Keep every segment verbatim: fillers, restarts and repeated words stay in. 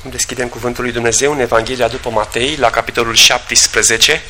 Deschidem Cuvântul lui Dumnezeu în Evanghelia după Matei, la capitolul șaptesprezece,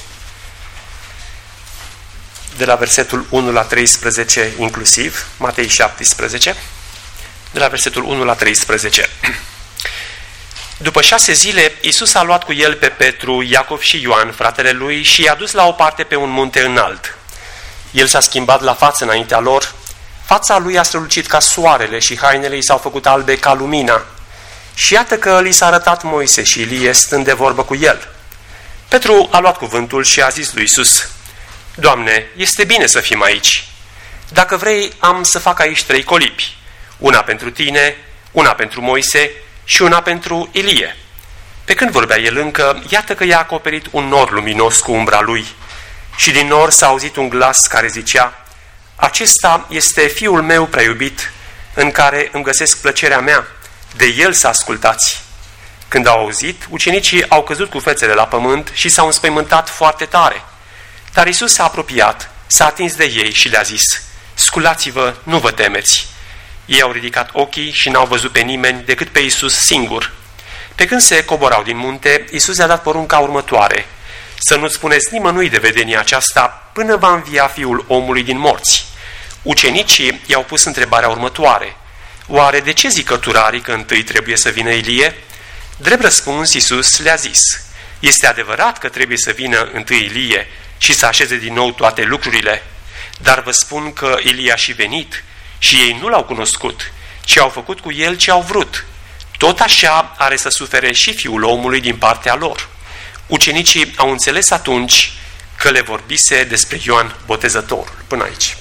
de la versetul unu la treisprezece inclusiv, Matei șaptesprezece, de la versetul unu la treisprezece. După șase zile, Iisus a luat cu el pe Petru, Iacov și Ioan, fratele lui, și i-a dus la o parte pe un munte înalt. El s-a schimbat la față înaintea lor, fața lui a strălucit ca soarele și hainele i s-au făcut albe ca lumina. Și iată că li s-a arătat Moise și Ilie stând de vorbă cu el. Petru a luat cuvântul și a zis lui Iisus: Doamne, este bine să fim aici. Dacă vrei, am să fac aici trei colibi. Una pentru tine, una pentru Moise și una pentru Ilie. Pe când vorbea el încă, iată că i-a acoperit un nor luminos cu umbra lui. Și din nor s-a auzit un glas care zicea: Acesta este Fiul meu prea iubit, în care îmi găsesc plăcerea mea. De el să ascultați. Când au auzit, ucenicii au căzut cu fețele la pământ și s-au înspăimântat foarte tare. Dar Iisus s-a apropiat, s-a atins de ei și le-a zis: Sculați-vă, nu vă temeți. Ei au ridicat ochii și n-au văzut pe nimeni decât pe Iisus singur. Pe când se coborau din munte, Iisus le-a dat porunca următoare: Să nu spuneți nimănui de vedenia aceasta până va învia Fiul omului din morți. Ucenicii i-au pus întrebarea următoare: Oare de ce zic cărturarii că întâi trebuie să vină Ilie? Drept răspuns, Iisus le-a zis: Este adevărat că trebuie să vină întâi Ilie și să așeze din nou toate lucrurile, dar vă spun că Ilie a și venit și ei nu l-au cunoscut, ci au făcut cu el ce au vrut. Tot așa are să sufere și Fiul omului din partea lor. Ucenicii au înțeles atunci că le vorbise despre Ioan Botezătorul. Până aici.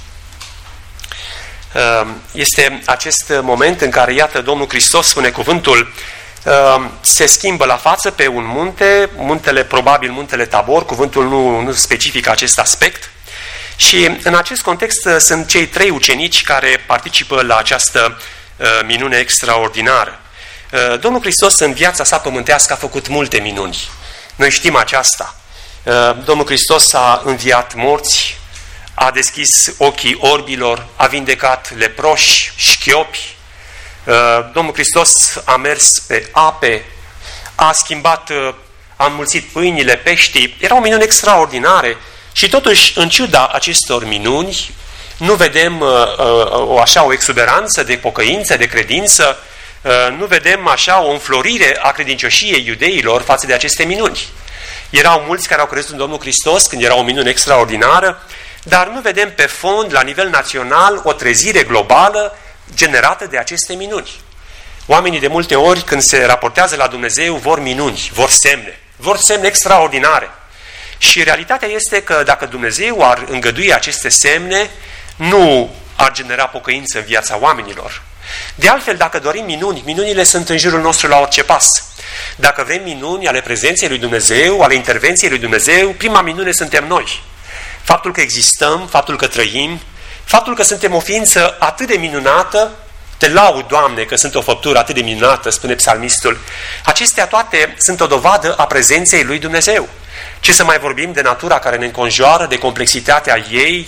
Este acest moment în care, iată, Domnul Hristos, spune cuvântul, se schimbă la față pe un munte, muntele, probabil muntele Tabor, cuvântul nu, nu specifică acest aspect, și în acest context sunt cei trei ucenici care participă la această minune extraordinară. Domnul Hristos în viața sa pământească a făcut multe minuni. Noi știm aceasta. Domnul Hristos a înviat morți, a deschis ochii orbilor, a vindecat leproși, șchiopi. Domnul Hristos a mers pe ape, a schimbat, a înmulțit pâinile, peștii. Erau minuni extraordinare și totuși, în ciuda acestor minuni, nu vedem o așa o exuberanță de pocăință, de credință, nu vedem așa o înflorire a credincioșiei iudeilor față de aceste minuni. Erau mulți care au crezut în Domnul Hristos când era o minune extraordinară, dar nu vedem pe fond, la nivel național, o trezire globală generată de aceste minuni. Oamenii de multe ori, când se raportează la Dumnezeu, vor minuni, vor semne, vor semne extraordinare. Și realitatea este că dacă Dumnezeu ar îngădui aceste semne, nu ar genera pocăință în viața oamenilor. De altfel, dacă dorim minuni, minunile sunt în jurul nostru la orice pas. Dacă vrem minuni ale prezenței lui Dumnezeu, ale intervenției lui Dumnezeu, prima minune suntem noi. Faptul că existăm, faptul că trăim, faptul că suntem o ființă atât de minunată, te laud, Doamne, că sunt o făptură atât de minunată, spune psalmistul, acestea toate sunt o dovadă a prezenței lui Dumnezeu. Ce să mai vorbim de natura care ne înconjoară, de complexitatea ei,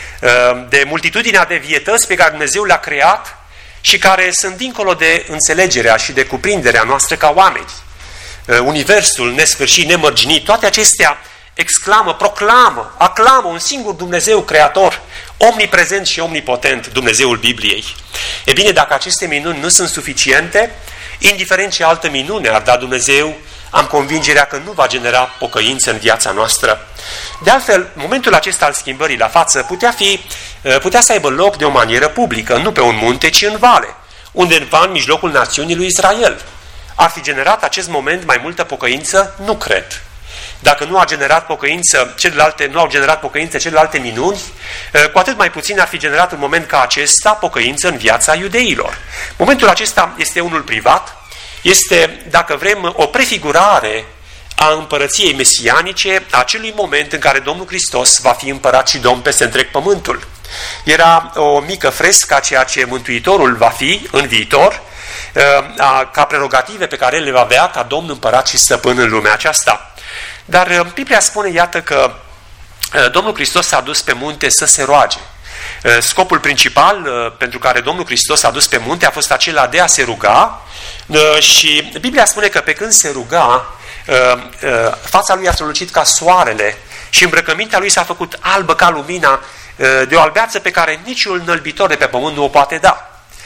de multitudinea de vietăți pe care Dumnezeu le-a creat și care sunt dincolo de înțelegerea și de cuprinderea noastră ca oameni. Universul nesfârșit, nemărginit, toate acestea exclamă, proclamă, aclamă un singur Dumnezeu creator, omniprezent și omnipotent, Dumnezeul Bibliei. E bine, dacă aceste minuni nu sunt suficiente, indiferent ce altă minune ar da Dumnezeu, am convingerea că nu va genera pocăință în viața noastră. De altfel, momentul acesta al schimbării la față putea, fi, putea să aibă loc de o manieră publică, nu pe un munte, ci în vale, undeva în mijlocul națiunii lui Israel. Ar fi generat acest moment mai multă pocăință? Nu cred. Dacă nu a generat pocăință, celelalte, nu au generat pocăință celelalte minuni, cu atât mai puțin ar fi generat un moment ca acesta pocăință în viața iudeilor. Momentul acesta este unul privat, este, dacă vrem, o prefigurare a împărăției mesianice, a acelui moment în care Domnul Hristos va fi împărat și Domn peste întreg pământul. Era o mică frescă a ceea ce Mântuitorul va fi în viitor, ca prerogative pe care le va avea ca Domn împărat și stăpân în lumea aceasta. Dar Biblia spune, iată, că Domnul Hristos s-a dus pe munte să se roage. Scopul principal pentru care Domnul Hristos a dus pe munte a fost acela de a se ruga și Biblia spune că pe când se ruga, fața lui a strălucit ca soarele și îmbrăcămintea lui s-a făcut albă ca lumina, de o albeață pe care niciun înălbitor de pe pământ nu o poate da.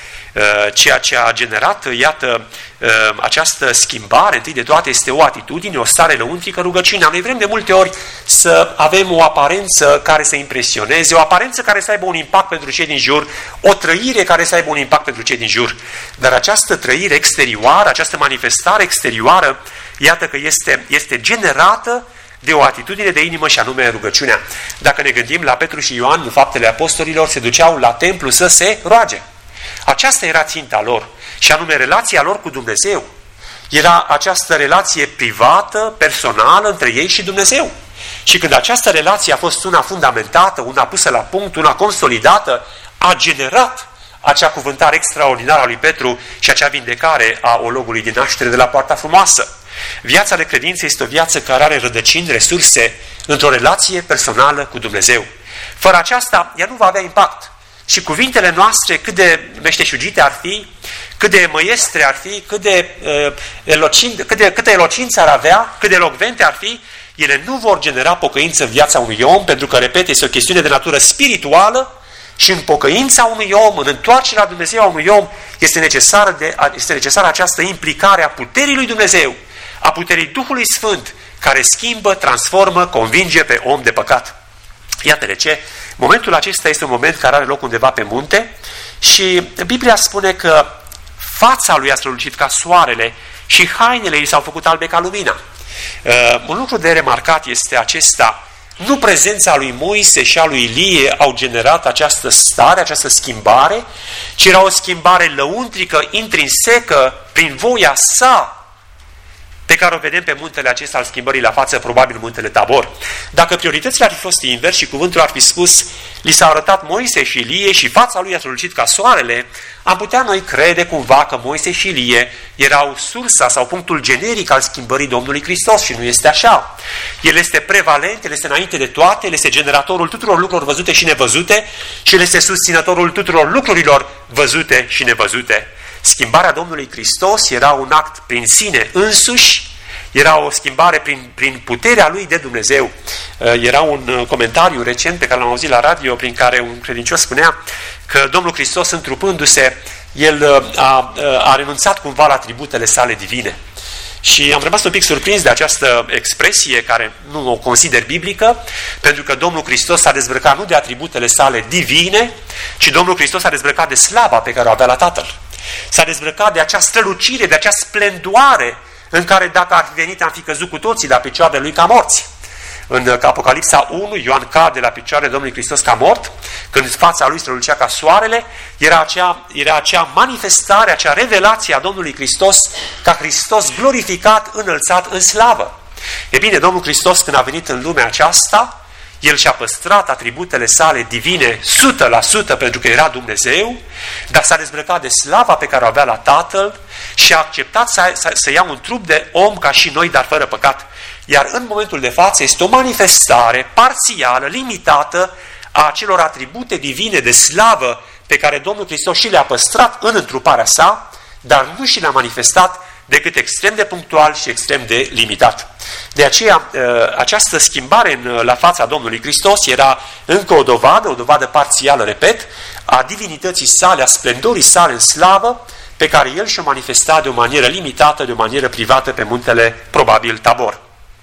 Ceea ce a generat, iată, această schimbare, întâi de toate, este o atitudine, o stare lăuntrică, rugăciunea. Noi vrem de multe ori să avem o aparență care să impresioneze, o aparență care să aibă un impact pentru cei din jur, o trăire care să aibă un impact pentru cei din jur. Dar această trăire exterioară, această manifestare exterioară, iată că este, este generată de o atitudine de inimă și anume rugăciunea. Dacă ne gândim la Petru și Ioan, în Faptele Apostolilor, se duceau la templu să se roage. Aceasta era ținta lor și anume relația lor cu Dumnezeu. Era această relație privată, personală între ei și Dumnezeu. Și când această relație a fost una fundamentată, una pusă la punct, una consolidată, a generat acea cuvântare extraordinară a lui Petru și acea vindecare a ologului din naștere de la Poarta Frumoasă. Viața de credință este o viață care are rădăcini, resurse într-o relație personală cu Dumnezeu. Fără aceasta, ea nu va avea impact. Și cuvintele noastre, cât de meșteșugite ar fi, cât de măiestre ar fi, cât de, uh, elocin, cât de câtă elocință ar avea, cât de elocvente ar fi, ele nu vor genera pocăință în viața unui om, pentru că, repet, este o chestiune de natură spirituală și în pocăința unui om, în întoarcerea la Dumnezeu a unui om, este necesară, de, este necesară această implicare a puterii lui Dumnezeu, a puterii Duhului Sfânt, care schimbă, transformă, convinge pe om de păcat. Iată de ce. Momentul acesta este un moment care are loc undeva pe munte și Biblia spune că fața lui a strălucit ca soarele și hainele i s-au făcut albe ca lumina. Uh, un lucru de remarcat este acesta. Nu prezența lui Moise și a lui Ilie au generat această stare, această schimbare, ci era o schimbare lăuntrică, intrinsecă, prin voia sa, pe care o vedem pe muntele acesta al schimbării la față, probabil muntele Tabor. Dacă prioritățile ar fi fost invers și cuvântul ar fi spus, li s-a arătat Moise și Ilie și fața lui a strălucit ca soarele, am putea noi crede cumva că Moise și Ilie erau sursa sau punctul generic al schimbării Domnului Hristos și nu este așa. El este prevalent, el este înainte de toate, el este generatorul tuturor lucrurilor văzute și nevăzute și el este susținătorul tuturor lucrurilor văzute și nevăzute. Schimbarea Domnului Hristos era un act prin sine însuși, era o schimbare prin, prin puterea lui de Dumnezeu. Era un comentariu recent pe care l-am auzit la radio, prin care un credincios spunea că Domnul Hristos, întrupându-se, el a, a renunțat cumva la atributele sale divine. Și am rămas un pic surprins de această expresie, care nu o consider biblică, pentru că Domnul Hristos s-a dezbrăcat nu de atributele sale divine, ci Domnul Hristos s-a dezbrăcat de slava pe care o avea la Tatăl. S-a dezbrăcat de acea strălucire, de acea splendoare în care dacă ar fi venit am fi căzut cu toții la picioarele lui ca morți. În Apocalipsa unu, Ioan cade la picioarele Domnului Hristos ca mort, când fața lui strălucea ca soarele, era acea, era acea manifestare, acea revelație a Domnului Hristos ca Hristos glorificat, înălțat în slavă. E bine, Domnul Hristos, când a venit în lumea aceasta, El și-a păstrat atributele sale divine o sută la sută pentru că era Dumnezeu, dar s-a dezbrăcat de slava pe care o avea la Tatăl și a acceptat să, să, să ia un trup de om ca și noi, dar fără păcat. Iar în momentul de față este o manifestare parțială, limitată, a acelor atribute divine de slavă pe care Domnul Hristos și le-a păstrat în întruparea sa, dar nu și le-a manifestat decât extrem de punctual și extrem de limitat. De aceea, această schimbare la fața Domnului Hristos era încă o dovadă, o dovadă parțială, repet, a divinității sale, a splendorii sale în slavă, pe care El și-o manifesta de o manieră limitată, de o manieră privată pe muntele, probabil, Tabor.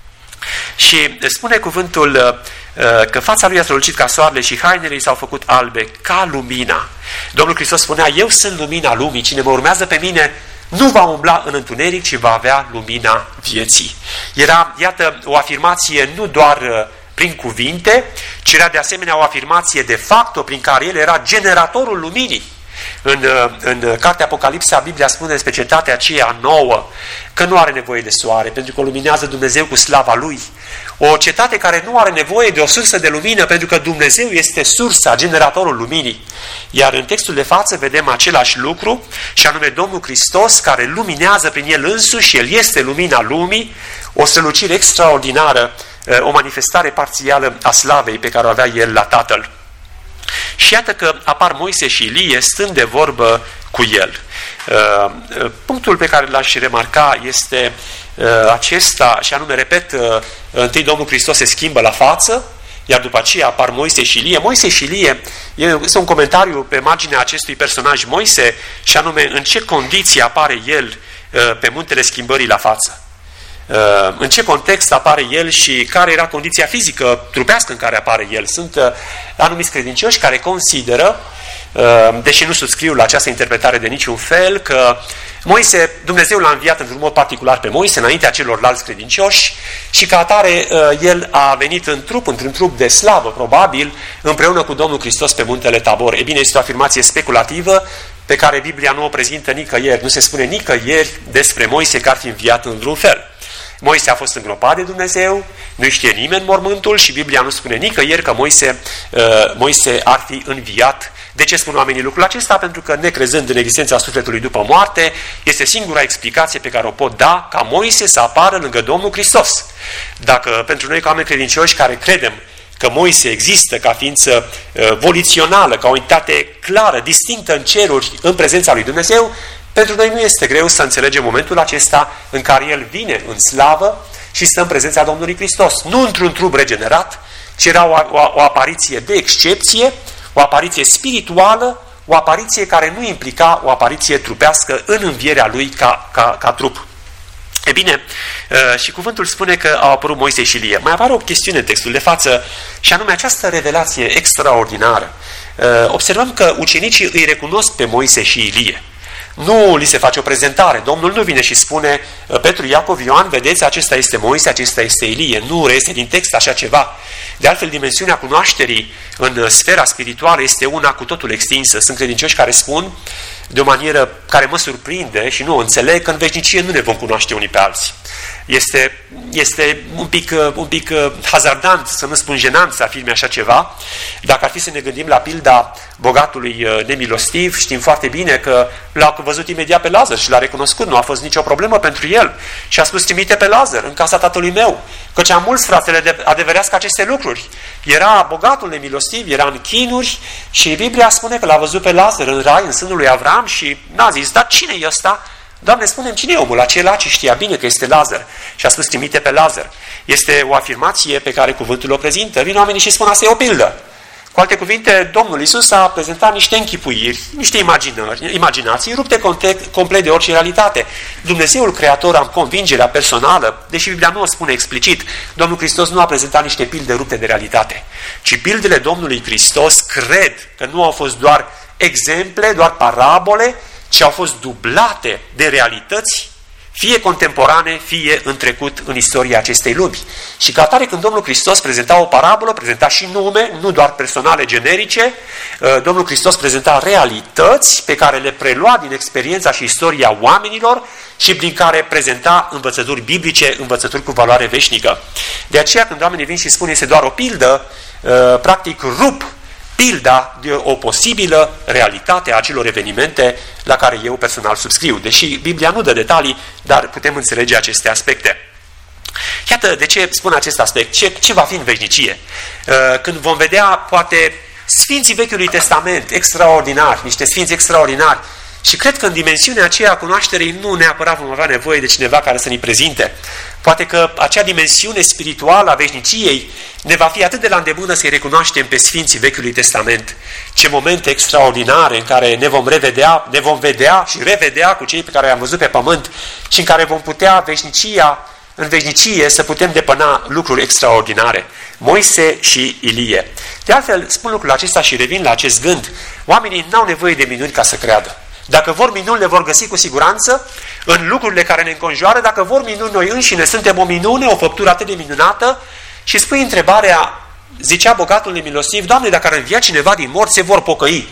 Și spune cuvântul că fața lui a strălucit ca soarele și hainele i s-au făcut albe ca lumina. Domnul Hristos spunea, eu sunt lumina lumii, cine mă urmează pe mine nu va umbla în întuneric, ci va avea lumina vieții. Era, iată, o afirmație nu doar prin cuvinte, ci era de asemenea o afirmație de fapt, prin care El era generatorul luminii. În, în cartea Apocalipsa, Biblia spune despre cetatea aceea nouă că nu are nevoie de soare, pentru că o luminează Dumnezeu cu slava Lui. O cetate care nu are nevoie de o sursă de lumină, pentru că Dumnezeu este sursa, generatorul luminii. Iar în textul de față vedem același lucru, și anume Domnul Hristos, care luminează prin El însuși, El este lumina lumii, o strălucire extraordinară, o manifestare parțială a slavei pe care o avea El la Tatăl. Și iată că apar Moise și Ilie stând de vorbă cu el. Punctul pe care l-aș remarca este acesta, și anume, repet, întâi Domnul Hristos se schimbă la față, iar după aceea apar Moise și Ilie. Moise și Ilie este un comentariu pe marginea acestui personaj Moise, și anume în ce condiții apare el pe muntele schimbării la față. În ce context apare el și care era condiția fizică trupească în care apare el. Sunt anumiți credincioși care consideră, deși nu subscriu la această interpretare de niciun fel, că Moise, Dumnezeu l-a înviat într-un mod particular pe Moise înaintea celorlalți credincioși și ca atare el a venit în trup, într-un trup de slavă, probabil, împreună cu Domnul Hristos pe muntele Tabor. E bine, este o afirmație speculativă pe care Biblia nu o prezintă nicăieri. Nu se spune nicăieri despre Moise că ar fi înviat într-un fel. Moise a fost îngropat de Dumnezeu, nu știe nimeni mormântul și Biblia nu spune nicăieri că Moise, uh, Moise ar fi înviat. De ce spun oamenii lucrul acesta? Pentru că, necrezând în existența sufletului după moarte, este singura explicație pe care o pot da ca Moise să apară lângă Domnul Hristos. Dacă pentru noi, ca oameni credincioși care credem că Moise există ca ființă uh, volițională, ca o entitate clară, distinctă în ceruri, în prezența lui Dumnezeu, pentru noi nu este greu să înțelegem momentul acesta în care el vine în slavă și stă în prezența Domnului Hristos. Nu într-un trup regenerat, ci era o, o, o apariție de excepție, o apariție spirituală, o apariție care nu implica o apariție trupească în învierea lui ca, ca, ca trup. E bine, și cuvântul spune că au apărut Moise și Ilie. Mai apare o chestiune în textul de față, și anume această revelație extraordinară. Observăm că ucenicii îi recunosc pe Moise și Ilie. Nu li se face o prezentare. Domnul nu vine și spune: Petru, Iacov, Ioan, vedeți, acesta este Moise, acesta este Ilie. Nu reiese din text așa ceva. De altfel, dimensiunea cunoașterii în sfera spirituală este una cu totul extinsă. Sunt credincioși care spun, de o manieră care mă surprinde și nu o înțeleg, că în veșnicie nu ne vom cunoaște unii pe alții. Este, este un pic, un pic hazardant, să nu spun jenant, să afirme așa ceva. Dacă ar fi să ne gândim la pilda bogatului nemilostiv, știm foarte bine că l-a văzut imediat pe Lazar și l-a recunoscut, nu a fost nicio problemă pentru el. Și a spus: trimite pe Lazar în casa tatălui meu, căci am mulți fratele adeverească aceste lucruri. Era bogatul nemilostiv, era în chinuri și Biblia spune că l-a văzut pe Lazar în rai, în sânul lui Avram, și n-a zis: dar cine e ăsta? Doamne, spune-mi cine e omul acela, ce știa bine că este Lazar. Și a spus: trimite pe Lazar. Este o afirmație pe care cuvântul o prezintă. Vin oamenii și spun: asta e o pildă. Cu alte cuvinte, Domnul Iisus a prezentat niște închipuiri, niște imaginări, imaginații rupte complet de orice realitate. Dumnezeul Creator, am convingerea personală, deși Biblia nu o spune explicit, Domnul Hristos nu a prezentat niște pilde rupte de realitate, ci pildele Domnului Hristos, cred că nu au fost doar exemple, doar parabole, ci au fost dublate de realități, fie contemporane, fie în trecut, în istoria acestei lumi. Și ca atare, când Domnul Hristos prezenta o parabolă, prezenta și nume, nu doar personale generice, Domnul Hristos prezenta realități pe care le prelua din experiența și istoria oamenilor și prin care prezenta învățături biblice, învățături cu valoare veșnică. De aceea, când oamenii vin și spun este doar o pildă, practic rup pilda de o posibilă realitate a acelor evenimente la care eu personal subscriu. Deși Biblia nu dă detalii, dar putem înțelege aceste aspecte. Iată de ce spun acest aspect. Ce, ce va fi în veșnicie? Când vom vedea, poate, Sfinții Vechiului Testament, extraordinari, niște sfinți extraordinari, și cred că în dimensiunea aceea a cunoașterii nu neapărat vom avea nevoie de cineva care să ne prezinte. Poate că acea dimensiune spirituală a veșniciei ne va fi atât de la îndemână să-i recunoaștem pe Sfinții Vechiului Testament. Ce momente extraordinare în care ne vom revedea, ne vom vedea și revedea cu cei pe care i-am văzut pe pământ și în care vom putea veșnicia, în veșnicie să putem depăna lucruri extraordinare. Moise și Ilie. De altfel, spun lucrul acesta și revin la acest gând. Oamenii n-au nevoie de minuni ca să creadă. Dacă vor minuni, le vor găsi cu siguranță în lucrurile care ne înconjoară. Dacă vor minuni, noi înșine suntem o minune, o făptură atât de minunată. Și spui întrebarea, zicea bogatul nemilostiv: Doamne, dacă ar învia cineva din morți, se vor pocăi.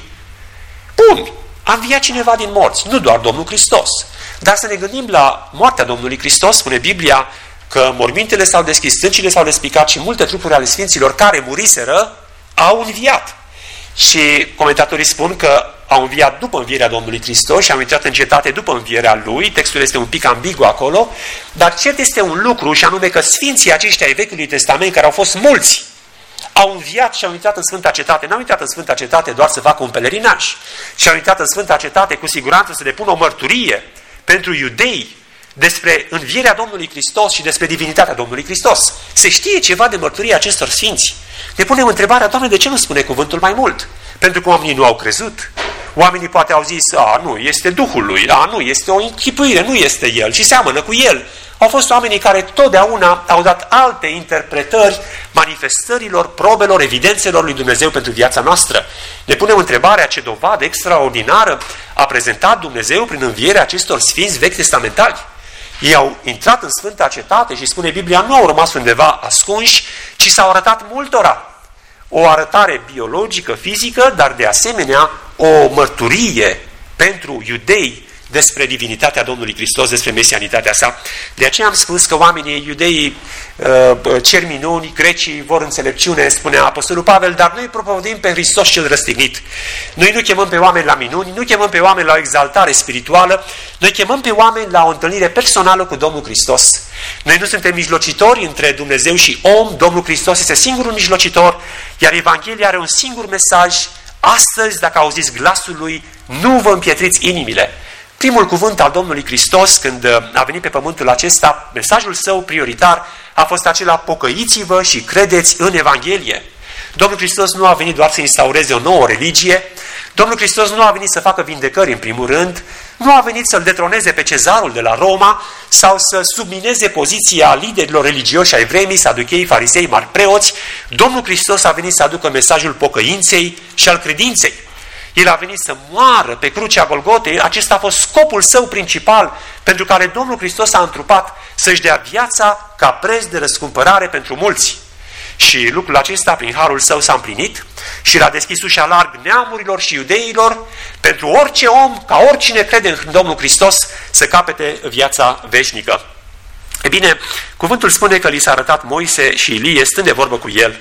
Bun, a înviat cineva din morți, nu doar Domnul Hristos. Dar să ne gândim la moartea Domnului Hristos. Spune Biblia că mormintele s-au deschis, stâncile s-au despicat și multe trupuri ale sfinților care muriseră au înviat. Și comentatorii spun că au înviat după învierea Domnului Hristos și au intrat în cetate după învierea Lui. Textul este un pic ambigu acolo, dar cert este un lucru, și anume că sfinții aceștia ai Vechiului Testament, care au fost mulți, au înviat și au intrat în Sfânta Cetate. N-au intrat în Sfânta Cetate doar să facă un pelerinaj. Și au intrat în Sfânta Cetate cu siguranță să depună o mărturie pentru iudei despre învierea Domnului Hristos și despre divinitatea Domnului Hristos. Se știe ceva de mărturia acestor sfinți. Ne punem întrebarea, Doamne, de ce nu spune cuvântul mai mult? Pentru că oamenii nu au crezut. Oamenii poate au zis, a, nu, este Duhul lui, a, nu, este o închipuire, nu este El și seamănă cu El. Au fost oamenii care totdeauna au dat alte interpretări manifestărilor, probelor, evidențelor lui Dumnezeu pentru viața noastră. Ne punem întrebarea ce dovadă extraordinară a prezentat Dumnezeu prin învierea acestor sfinți vechi testamentali. Ei au intrat în Sfânta Cetate și spune Biblia, nu au rămas undeva ascunși, ci s-au arătat multora. O arătare biologică, fizică, dar de asemenea o mărturie pentru iudei despre divinitatea Domnului Hristos, despre mesianitatea sa. De aceea am spus că oamenii iudeii cer minuni, grecii vor înțelepciune, spunea Apostolul Pavel, dar noi propovăduim pe Hristos cel răstignit. Noi nu chemăm pe oameni la minuni, nu chemăm pe oameni la o exaltare spirituală, noi chemăm pe oameni la o întâlnire personală cu Domnul Hristos. Noi nu suntem mijlocitori între Dumnezeu și om, Domnul Hristos este singurul mijlocitor, iar Evanghelia are un singur mesaj. Astăzi, dacă auziți glasul Lui, nu vă împietriți inimile. Primul cuvânt al Domnului Hristos, când a venit pe pământul acesta, mesajul său prioritar a fost acela, pocăiți-vă și credeți în Evanghelie. Domnul Hristos nu a venit doar să instaureze o nouă religie, Domnul Hristos nu a venit să facă vindecări în primul rând, nu a venit să-l detroneze pe cezarul de la Roma sau să submineze poziția liderilor religioși ai vremii, saduchei, farisei, mari preoți. Domnul Hristos a venit să aducă mesajul pocăinței și al credinței. El a venit să moară pe crucea Golgotei, acesta a fost scopul său principal pentru care Domnul Hristos a întrupat să-și dea viața ca preț de răscumpărare pentru mulți. Și lucrul acesta, prin harul său, s-a împlinit și l-a deschis ușa larg neamurilor și iudeilor pentru orice om, ca oricine crede în Domnul Hristos, să capete viața veșnică. E bine, cuvântul spune că li s-a arătat Moise și Ilie, stând de vorbă cu el.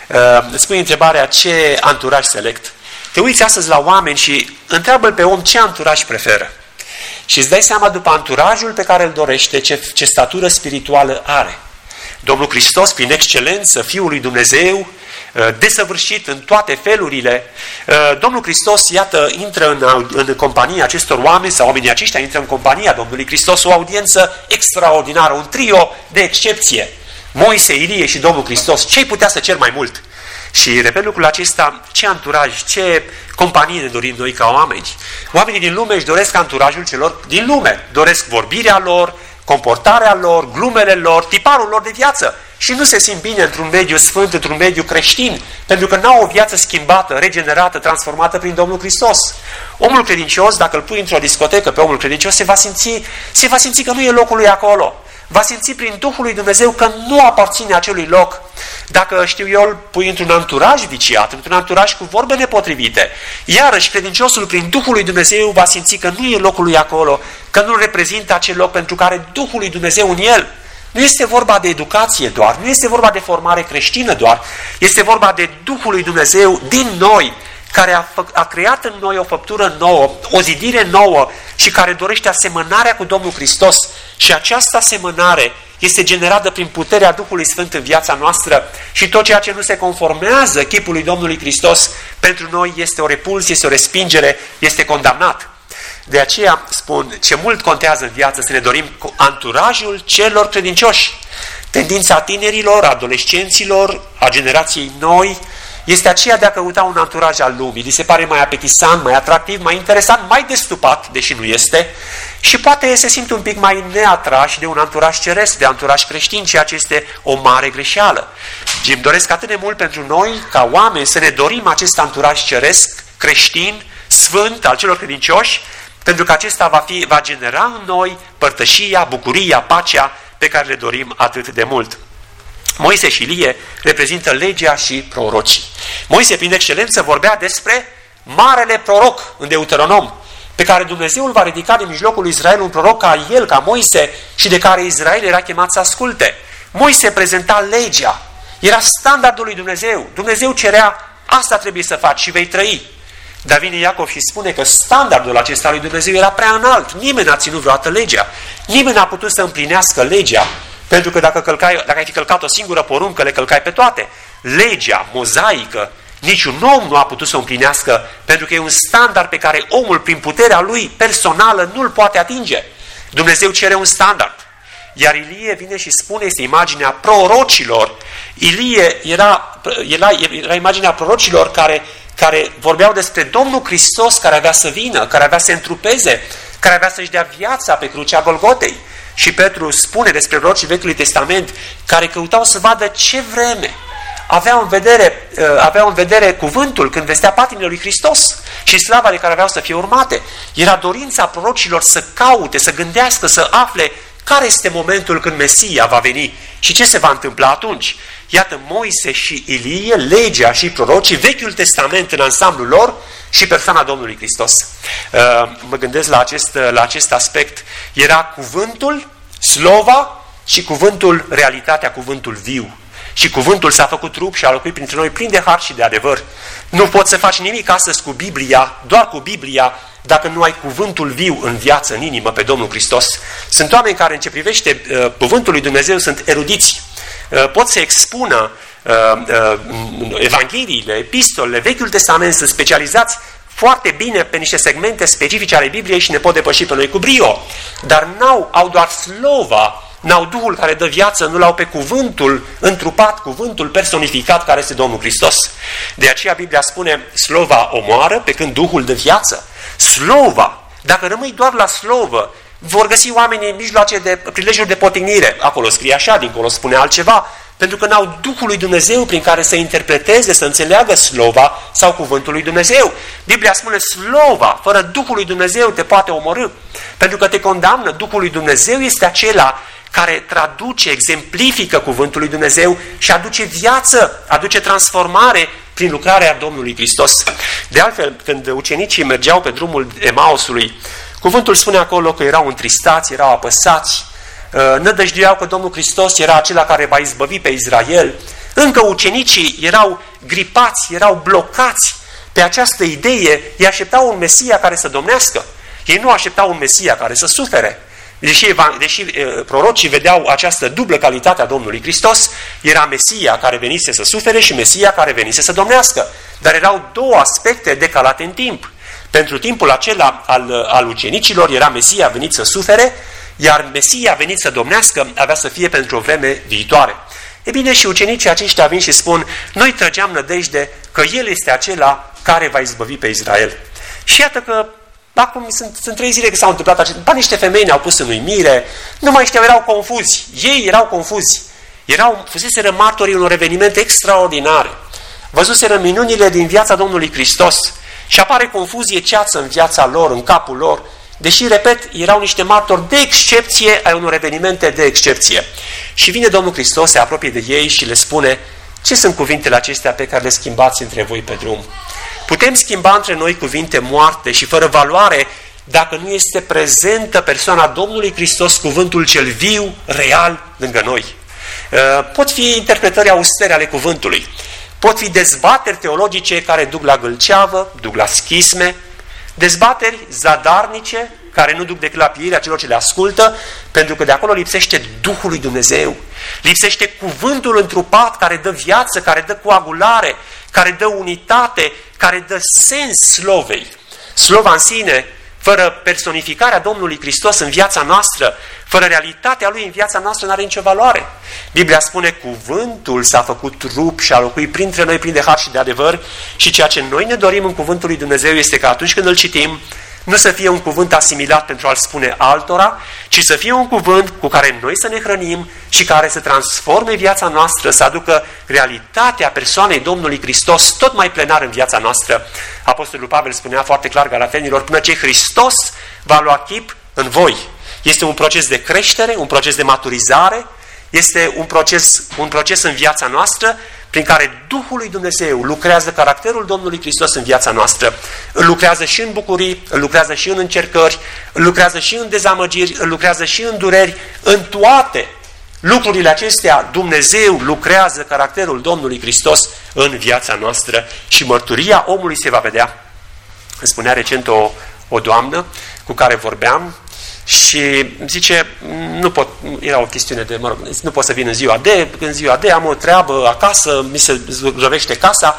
Spune întrebarea, ce anturaj select? Te uiți astăzi la oameni și întreabă-l pe om ce anturaj preferă. Și îți dai seama după anturajul pe care îl dorește, ce, ce statură spirituală are. Domnul Hristos, prin excelență, Fiul lui Dumnezeu, desăvârșit în toate felurile, Domnul Hristos, iată, intră în, în compania acestor oameni, sau oamenii aceștia intră în compania Domnului Hristos, o audiență extraordinară, un trio de excepție. Moise, Ilie și Domnul Hristos, ce-i putea să cer mai mult? Și repet lucrul acesta, ce anturaj, ce companie ne dorim noi ca oameni? Oamenii din lume își doresc anturajul celor din lume, doresc vorbirea lor, comportarea lor, glumele lor, tiparul lor de viață și nu se simt bine într-un mediu sfânt, într-un mediu creștin, pentru că n-au o viață schimbată, regenerată, transformată prin Domnul Hristos. Omul credincios, dacă îl pui într-o discotecă pe omul credincios, se va simți, se va simți că nu e locul lui acolo. Va simți prin Duhul lui Dumnezeu că nu aparține acelui loc. Dacă, știu eu, îl pui într-un anturaj viciat, într-un anturaj cu vorbe nepotrivite, iarăși credinciosul prin Duhul lui Dumnezeu va simți că nu e locul lui acolo, că nu reprezintă acel loc pentru care Duhul lui Dumnezeu în el. Nu este vorba de educație doar, nu este vorba de formare creștină doar, este vorba de Duhul lui Dumnezeu din noi, care a, fă, a creat în noi o făptură nouă, o zidire nouă și care dorește asemănarea cu Domnul Hristos. Și această asemănare este generată prin puterea Duhului Sfânt în viața noastră și tot ceea ce nu se conformează chipului Domnului Hristos, pentru noi este o repulsie, este o respingere, este condamnat. De aceea spun, ce mult contează în viață să ne dorim cu anturajul celor credincioși. Tendința tinerilor, adolescenților, a generației noi, este aceea de a căuta un anturaj al lumii. Li se pare mai apetisant, mai atractiv, mai interesant, mai destupat, deși nu este, și poate se simte un pic mai neatrași de un anturaj ceresc, de anturaj creștin, ceea ce este o mare greșeală. Și îmi doresc atât de mult pentru noi, ca oameni, să ne dorim acest anturaj ceresc, creștin, sfânt, al celor credincioși, pentru că acesta va, fi, va genera în noi părtășia, bucuria, pacea pe care le dorim atât de mult. Moise și Ilie reprezintă legea și prorocii. Moise, prin excelență, vorbea despre marele proroc în Deuteronom, pe care Dumnezeu îl va ridica din mijlocul lui Israel, un proroc ca el, ca Moise, și de care Israel era chemat să asculte. Moise prezenta legea, era standardul lui Dumnezeu. Dumnezeu cerea, asta trebuie să faci și vei trăi. Dar vine Iacov și spune că standardul acesta lui Dumnezeu era prea înalt. Nimeni n-a ținut vreodată legea. Nimeni n-a putut să împlinească legea. Pentru că dacă, călcai, dacă ai fi călcat o singură poruncă, le călcai pe toate. legea mozaică, niciun om nu a putut să o împlinească, pentru că e un standard pe care omul, prin puterea lui personală, nu-l poate atinge. Dumnezeu cere un standard. Iar Ilie vine și spune, este imaginea prorocilor. Ilie era, era, era imaginea prorocilor care, care vorbeau despre Domnul Hristos care avea să vină, care avea să se întrupeze, care avea să-și dea viața pe crucea Golgotei. Și Petru spune despre prorocii Vechiului Testament care căutau să vadă ce vreme aveau în vedere, aveau în vedere cuvântul când vestea patimile lui Hristos și slava de care aveau să fie urmate. Era dorința prorocilor să caute, să gândească, să afle care este momentul când Mesia va veni și ce se va întâmpla atunci. Iată Moise și Ilie, legea și prorocii, Vechiul Testament în ansamblul lor și persoana Domnului Hristos. Mă gândesc la acest, la acest aspect. Era cuvântul, slova și cuvântul, realitatea, cuvântul viu. Și cuvântul s-a făcut trup și a locuit printre noi plin de har și de adevăr. Nu poți să faci nimic astăzi cu Biblia, doar cu Biblia, dacă nu ai cuvântul viu în viață, în inimă, pe Domnul Hristos. Sunt oameni care, în ce privește uh, cuvântul lui Dumnezeu, sunt erudiți. Uh, pot să expună uh, uh, evangheliile, epistolele, Vechiul Testament, sunt specializați foarte bine pe niște segmente specifice ale Bibliei și ne pot depăși pe noi cu brio. Dar n-au, au doar slova, n-au Duhul care dă viață, nu l-au pe cuvântul întrupat, cuvântul personificat care este Domnul Hristos. De aceea Biblia spune, slova omoară, pe când Duhul dă viață. Slova, dacă rămâi doar la slovă, vor găsi oamenii mijloace de prilejuri de potignire. Acolo scrie așa, dincolo spune altceva, pentru că n-au Duhul lui Dumnezeu prin care să interpreteze, să înțeleagă slova sau cuvântul lui Dumnezeu. Biblia spune, slova, fără Duhul lui Dumnezeu te poate omorî, pentru că te condamnă. Duhul lui Dumnezeu este acela care traduce, exemplifică cuvântul lui Dumnezeu și aduce viață, aduce transformare prin lucrarea Domnului Hristos. De altfel, când ucenicii mergeau pe drumul Emausului, cuvântul spune acolo că erau întristați, erau apăsați, nădăjduiau că Domnul Hristos era acela care va izbăvi pe Israel. Încă ucenicii erau gripați, erau blocați pe această idee, ei așteptau un Mesia care să domnească. Ei nu așteptau un Mesia care să sufere. Deși, deși prorocii vedeau această dublă calitate a Domnului Hristos, era Mesia care venise să sufere și Mesia care venise să domnească. Dar erau două aspecte decalate în timp. Pentru timpul acela al, al ucenicilor era Mesia venit să sufere, iar Mesia venit să domnească avea să fie pentru o vreme viitoare. E bine, și ucenicii aceștia vin și spun, noi trăgeam nădejde că El este acela care va izbăvi pe Israel. Și iată că acum sunt, sunt trei zile că s-au întâmplat acestea. Ba, niște femei ne-au pus în uimire, nu mai știau, erau confuzi. Ei erau confuzi. Erau, fuseseră martorii unor evenimente extraordinare. Văzuseră minunile din viața Domnului Hristos și apare confuzie, ceață în viața lor, în capul lor, deși, repet, erau niște martori de excepție ai unor evenimente de excepție. Și vine Domnul Hristos, se apropie de ei și le spune, ce sunt cuvintele acestea pe care le schimbați între voi pe drum? Putem schimba între noi cuvinte moarte și fără valoare dacă nu este prezentă persoana Domnului Hristos, cuvântul cel viu, real, lângă noi. Pot fi interpretări austere ale cuvântului, pot fi dezbateri teologice care duc la gâlceavă, duc la schisme, dezbateri zadarnice care nu duc decât la pieirea celor ce le ascultă, pentru că de acolo lipsește Duhul lui Dumnezeu, lipsește cuvântul întrupat care dă viață, care dă coagulare, care dă unitate, care dă sens slovei. Slova în sine, fără personificarea Domnului Hristos în viața noastră, fără realitatea Lui în viața noastră, nu are nicio valoare. Biblia spune, cuvântul s-a făcut trup și a locuit printre noi plin de har și de adevăr și ceea ce noi ne dorim în cuvântul lui Dumnezeu este că atunci când îl citim, nu să fie un cuvânt asimilat pentru a-l spune altora, ci să fie un cuvânt cu care noi să ne hrănim și care să transforme viața noastră, să aducă realitatea persoanei Domnului Hristos tot mai plenar în viața noastră. Apostolul Pavel spunea foarte clar Galatenilor, până ce Hristos va lua chip în voi. Este un proces de creștere, un proces de maturizare, este un proces, un proces în viața noastră prin care Duhul lui Dumnezeu lucrează caracterul Domnului Hristos în viața noastră. Îl lucrează și în bucurii, îl lucrează și în încercări, îl lucrează și în dezamăgiri, îl lucrează și în dureri. În toate lucrurile acestea, Dumnezeu lucrează caracterul Domnului Hristos în viața noastră și mărturia omului se va vedea. Îmi spunea recent o, o doamnă cu care vorbeam Și zice, nu pot, era o chestiune de, mă rog, nu pot să vin în ziua de, în ziua de am o treabă acasă, mi se zugrăvește casa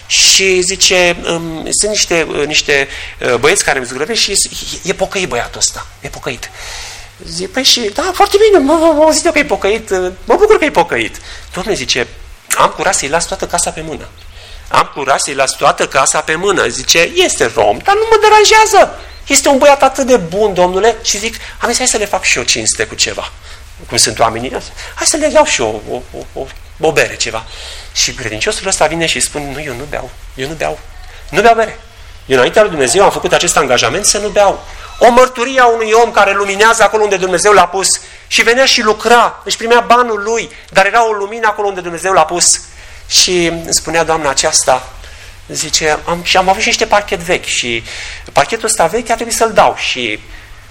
și zice, sunt niște, niște băieți care îmi zugrăvesc și e pocăit băiatul ăsta, e pocăit. Zic, păi și, da, foarte bine, mă, mă, mă zic eu că e pocăit, mă bucur că e pocăit. Dom'le, zice, am curaj să-i las toată casa pe mână. Am curaj să-i las toată casa pe mână. Zice, este rom, dar nu mă deranjează. Este un băiat atât de bun, domnule, și zic, am zis, hai să le fac și eu cinste cu ceva. Cum sunt oamenii, hai să le iau și eu o, o, o, o bere, ceva. Și credinciosul ăsta vine și spune, nu, eu nu beau, eu nu beau, nu beau bere. Eu înaintea lui Dumnezeu am făcut acest angajament să nu beau. O mărturie a unui om care luminează acolo unde Dumnezeu l-a pus și venea și lucra, își primea banul lui, dar era o lumină acolo unde Dumnezeu l-a pus. Și îmi spunea doamna aceasta, zice, am, și am avut și niște parchet vechi și parchetul ăsta vechi a trebuit să-l dau și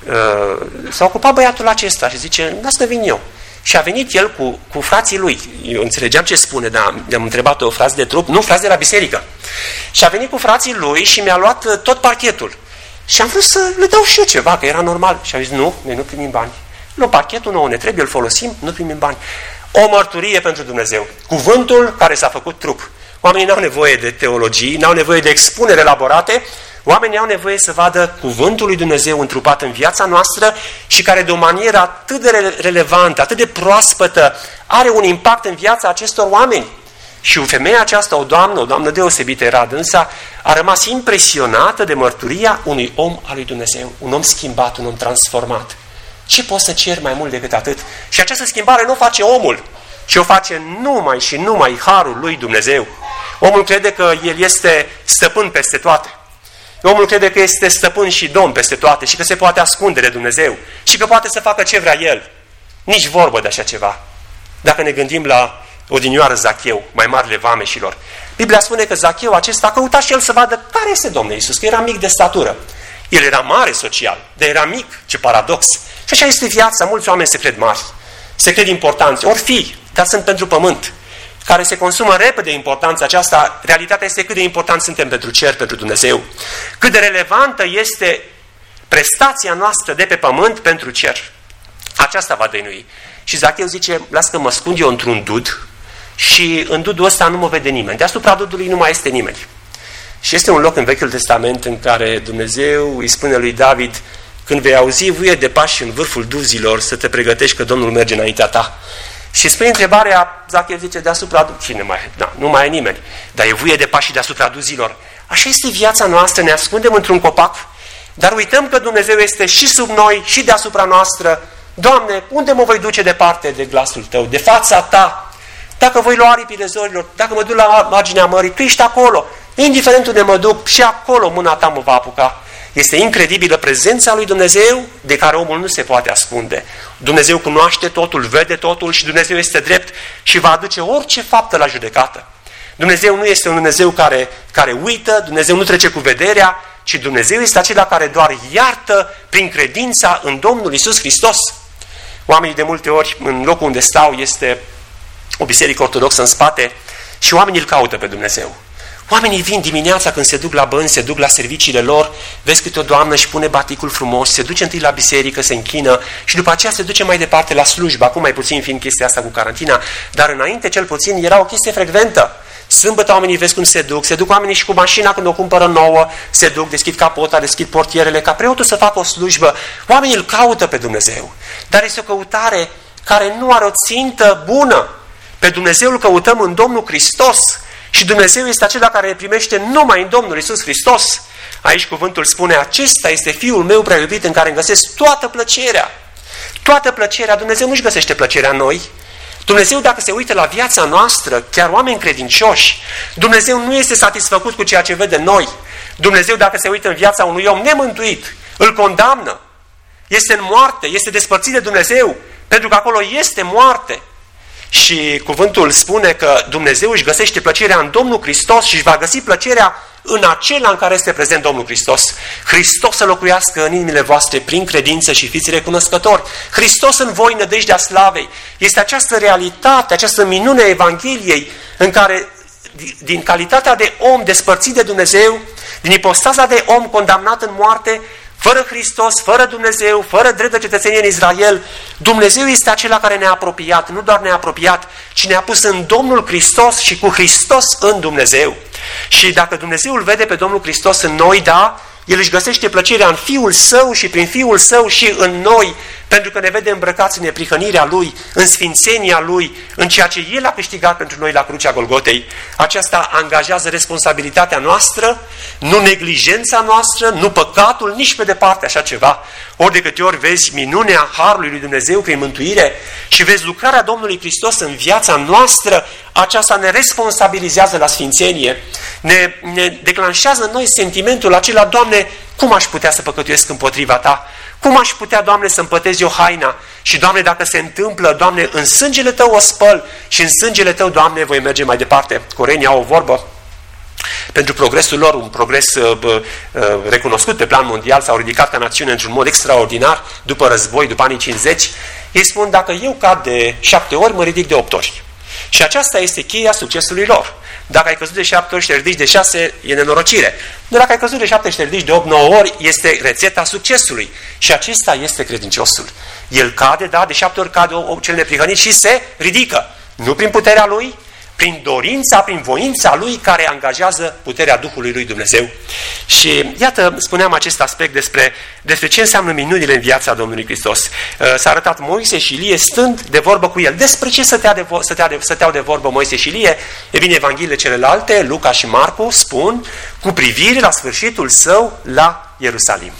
uh, s-a ocupat băiatul acesta și zice, las că vin eu. Și a venit el cu, cu frații lui. Eu înțelegeam ce spune, dar am întrebat o frază de trup, nu, frați de la biserică. Și a venit cu frații lui și mi-a luat tot parchetul. Și am vrut să le dau și eu ceva, că era normal. Și a zis, nu, noi nu primim bani. Nu, parchetul nouă ne trebuie, îl folosim, nu primim bani. O mărturie pentru Dumnezeu. Cuvântul care s-a făcut trup. Oamenii n-au nevoie de teologii, n-au nevoie de expunere elaborate, oamenii au nevoie să vadă cuvântul lui Dumnezeu întrupat în viața noastră și care de o manieră atât de relevantă, atât de proaspătă, are un impact în viața acestor oameni. Și femeia aceasta, o doamnă, o doamnă deosebită era dânsa, a rămas impresionată de mărturia unui om al lui Dumnezeu, un om schimbat, un om transformat. Ce poți să ceri mai mult decât atât? Și această schimbare nu o face omul, ci o face numai și numai harul lui Dumnezeu. Omul crede că el este stăpân peste toate. Omul crede că este stăpân și domn peste toate și că se poate ascunde de Dumnezeu și că poate să facă ce vrea el. Nici vorbă de așa ceva. Dacă ne gândim la odinioară Zacheu, mai marele vameșilor, Biblia spune că Zacheu acesta a căutat și el să vadă care este Domnul Iisus, că era mic de statură. El era mare social, dar era mic, ce paradox. Și așa este viața, mulți oameni se cred mari, se cred importanți, ori fi, dar sunt pentru pământ, care se consumă repede importanța aceasta. Realitatea este cât de important suntem pentru cer, pentru Dumnezeu. Cât de relevantă este prestația noastră de pe pământ pentru cer. Aceasta va dăinui. Și Zacheu zice, las că mă scund eu într-un dud și în dudul ăsta nu mă vede nimeni. Deasupra dudului nu mai este nimeni. Și este un loc în Vechiul Testament în care Dumnezeu îi spune lui David, când vei auzi vuie de pași în vârful duzilor, să te pregătești că Domnul merge înaintea ta. Și spune întrebarea, Zacheu zice, deasupra, cine mai, da, nu mai e nimeni, dar e vuie de pași deasupra duzilor. Așa este viața noastră, ne ascundem într-un copac, dar uităm că Dumnezeu este și sub noi, și deasupra noastră. Doamne, unde mă voi duce departe de glasul Tău, de fața Ta? Dacă voi lua aripile zorilor, dacă mă duc la marginea mării, Tu ești acolo. Indiferent unde mă duc, și acolo mâna Ta mă va apuca. Este incredibilă prezența lui Dumnezeu, de care omul nu se poate ascunde. Dumnezeu cunoaște totul, vede totul și Dumnezeu este drept și va aduce orice faptă la judecată. Dumnezeu nu este un Dumnezeu care, care uită, Dumnezeu nu trece cu vederea, ci Dumnezeu este acela care doar iartă prin credința în Domnul Iisus Hristos. Oamenii de multe ori, în locul unde stau, este o biserică ortodoxă în spate și oamenii îl caută pe Dumnezeu. Oamenii vin dimineața când se duc la bănci, se duc la serviciile lor, vezi câte o doamnă și pune baticul frumos, se duce întâi la biserică, se închină și după aceea se duce mai departe la slujbă, acum mai puțin fiind chestia asta cu carantina, dar înainte cel puțin era o chestie frecventă. Sâmbătă oamenii vezi cum se duc, se duc oamenii și cu mașina când o cumpără nouă, se duc, deschid capota, deschid portierele, ca preotul să facă o slujbă. Oamenii îl caută pe Dumnezeu, dar este o căutare care nu are o țintă bună. Pe Dumnezeu îl căutăm în Domnul Hristos. Și Dumnezeu este acela care ne primește numai în Domnul Iisus Hristos. Aici cuvântul spune, acesta este Fiul meu prea iubit în care îmi găsesc toată plăcerea. Toată plăcerea. Dumnezeu nu-și găsește plăcerea în noi. Dumnezeu, dacă se uită la viața noastră, chiar oameni credincioși, Dumnezeu nu este satisfăcut cu ceea ce vede noi. Dumnezeu, dacă se uită în viața unui om nemântuit, îl condamnă. Este în moarte, este despărțit de Dumnezeu, pentru că acolo este moarte. Și cuvântul spune că Dumnezeu își găsește plăcerea în Domnul Hristos și își va găsi plăcerea în acela în care este prezent Domnul Hristos. Hristos să locuiască în inimile voastre prin credință și fiți recunoscători. Hristos în voi, nădejdea slavei. Este această realitate, această minune a Evangheliei în care, din calitatea de om despărțit de Dumnezeu, din ipostaza de om condamnat în moarte, Fără Hristos, fără Dumnezeu, fără drept de cetățenie în Israel, Dumnezeu este acela care ne-a apropiat, nu doar ne-a apropiat, ci ne-a pus în Domnul Hristos și cu Hristos în Dumnezeu. Și dacă Dumnezeu îl vede pe Domnul Hristos în noi, da, El își găsește plăcerea în Fiul Său și prin Fiul Său și în noi, pentru că ne vede îmbrăcați în neprihănirea Lui, în sfințenia Lui, în ceea ce El a câștigat pentru noi la crucea Golgotei. Aceasta angajează responsabilitatea noastră, nu neglijența noastră, nu păcatul, nici pe departe așa ceva. Ori de câte ori vezi minunea Harului lui Dumnezeu prin mântuire și vezi lucrarea Domnului Hristos în viața noastră, aceasta ne responsabilizează la sfințenie, ne, ne declanșează în noi sentimentul acela: Doamne, cum aș putea să păcătuiesc împotriva Ta? Cum aș putea, Doamne, să împătez eu haina? Și, Doamne, dacă se întâmplă, Doamne, în sângele Tău o spăl și în sângele Tău, Doamne, voi merge mai departe. Corenii au o vorbă pentru progresul lor, un progres uh, uh, recunoscut pe plan mondial, s-au ridicat ca națiune într-un mod extraordinar după război, după anii cincizeci. Ei spun: dacă eu cad de șapte ori, mă ridic de opt ori. Și aceasta este cheia succesului lor. Dacă ai căzut de șapte ori și te ridici de șase, e nenorocire. Dar dacă ai căzut de șapte și te ridici de opt nouă ori, este rețeta succesului. Și acesta este credinciosul. El cade, da, de șapte ori cade cel neprihănit și se ridică. Nu prin puterea lui, prin dorința, prin voința lui care angajează puterea Duhului lui Dumnezeu. Și iată, spuneam acest aspect despre, despre ce înseamnă minunile în viața Domnului Hristos. S-a arătat Moise și Ilie stând de vorbă cu el. Despre ce stătea de, stătea de, stăteau de vorbă Moise și Ilie? E bine, Evangheliile celelalte, Luca și Marcu, spun cu privire la sfârșitul său la Ierusalim.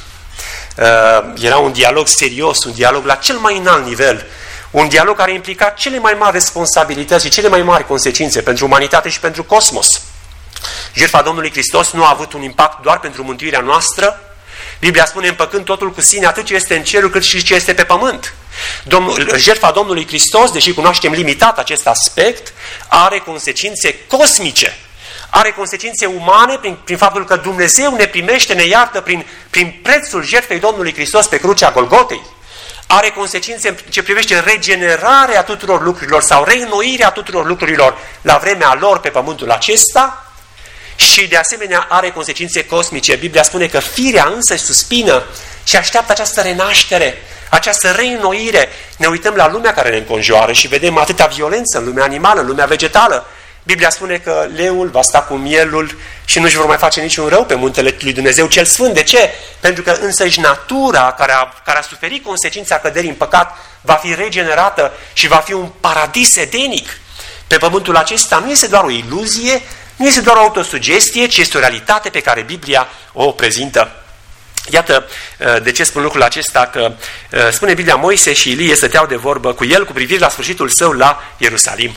Era un dialog serios, un dialog la cel mai înalt nivel. Un dialog care implica cele mai mari responsabilități și cele mai mari consecințe pentru umanitate și pentru cosmos. Jertfa Domnului Hristos nu a avut un impact doar pentru mântuirea noastră. Biblia spune: împăcând totul cu sine, atât ce este în cerul cât și ce este pe pământ. Domnul, jertfa Domnului Hristos, deși cunoaștem limitat acest aspect, are consecințe cosmice. Are consecințe umane prin, prin faptul că Dumnezeu ne primește, ne iartă prin, prin prețul jertfei Domnului Hristos pe crucea Golgotei. Are consecințe în ce privește regenerarea tuturor lucrurilor sau reînnoirea tuturor lucrurilor la vremea lor pe pământul acesta și de asemenea are consecințe cosmice. Biblia spune că firea însă suspină și așteaptă această renaștere, această reînnoire. Ne uităm la lumea care ne înconjoară și vedem atâta violență în lumea animală, în lumea vegetală. Biblia spune că leul va sta cu mielul și nu-și vor mai face niciun rău pe muntele lui Dumnezeu cel Sfânt. De ce? Pentru că însăși natura care a, care a suferit consecința căderii în păcat va fi regenerată și va fi un paradis edenic. Pe pământul acesta nu este doar o iluzie, nu este doar o autosugestie, ci este o realitate pe care Biblia o prezintă. Iată de ce spun lucrul acesta, că spune Biblia: Moise și Ilie stăteau de vorbă cu el cu privire la sfârșitul său la Ierusalim.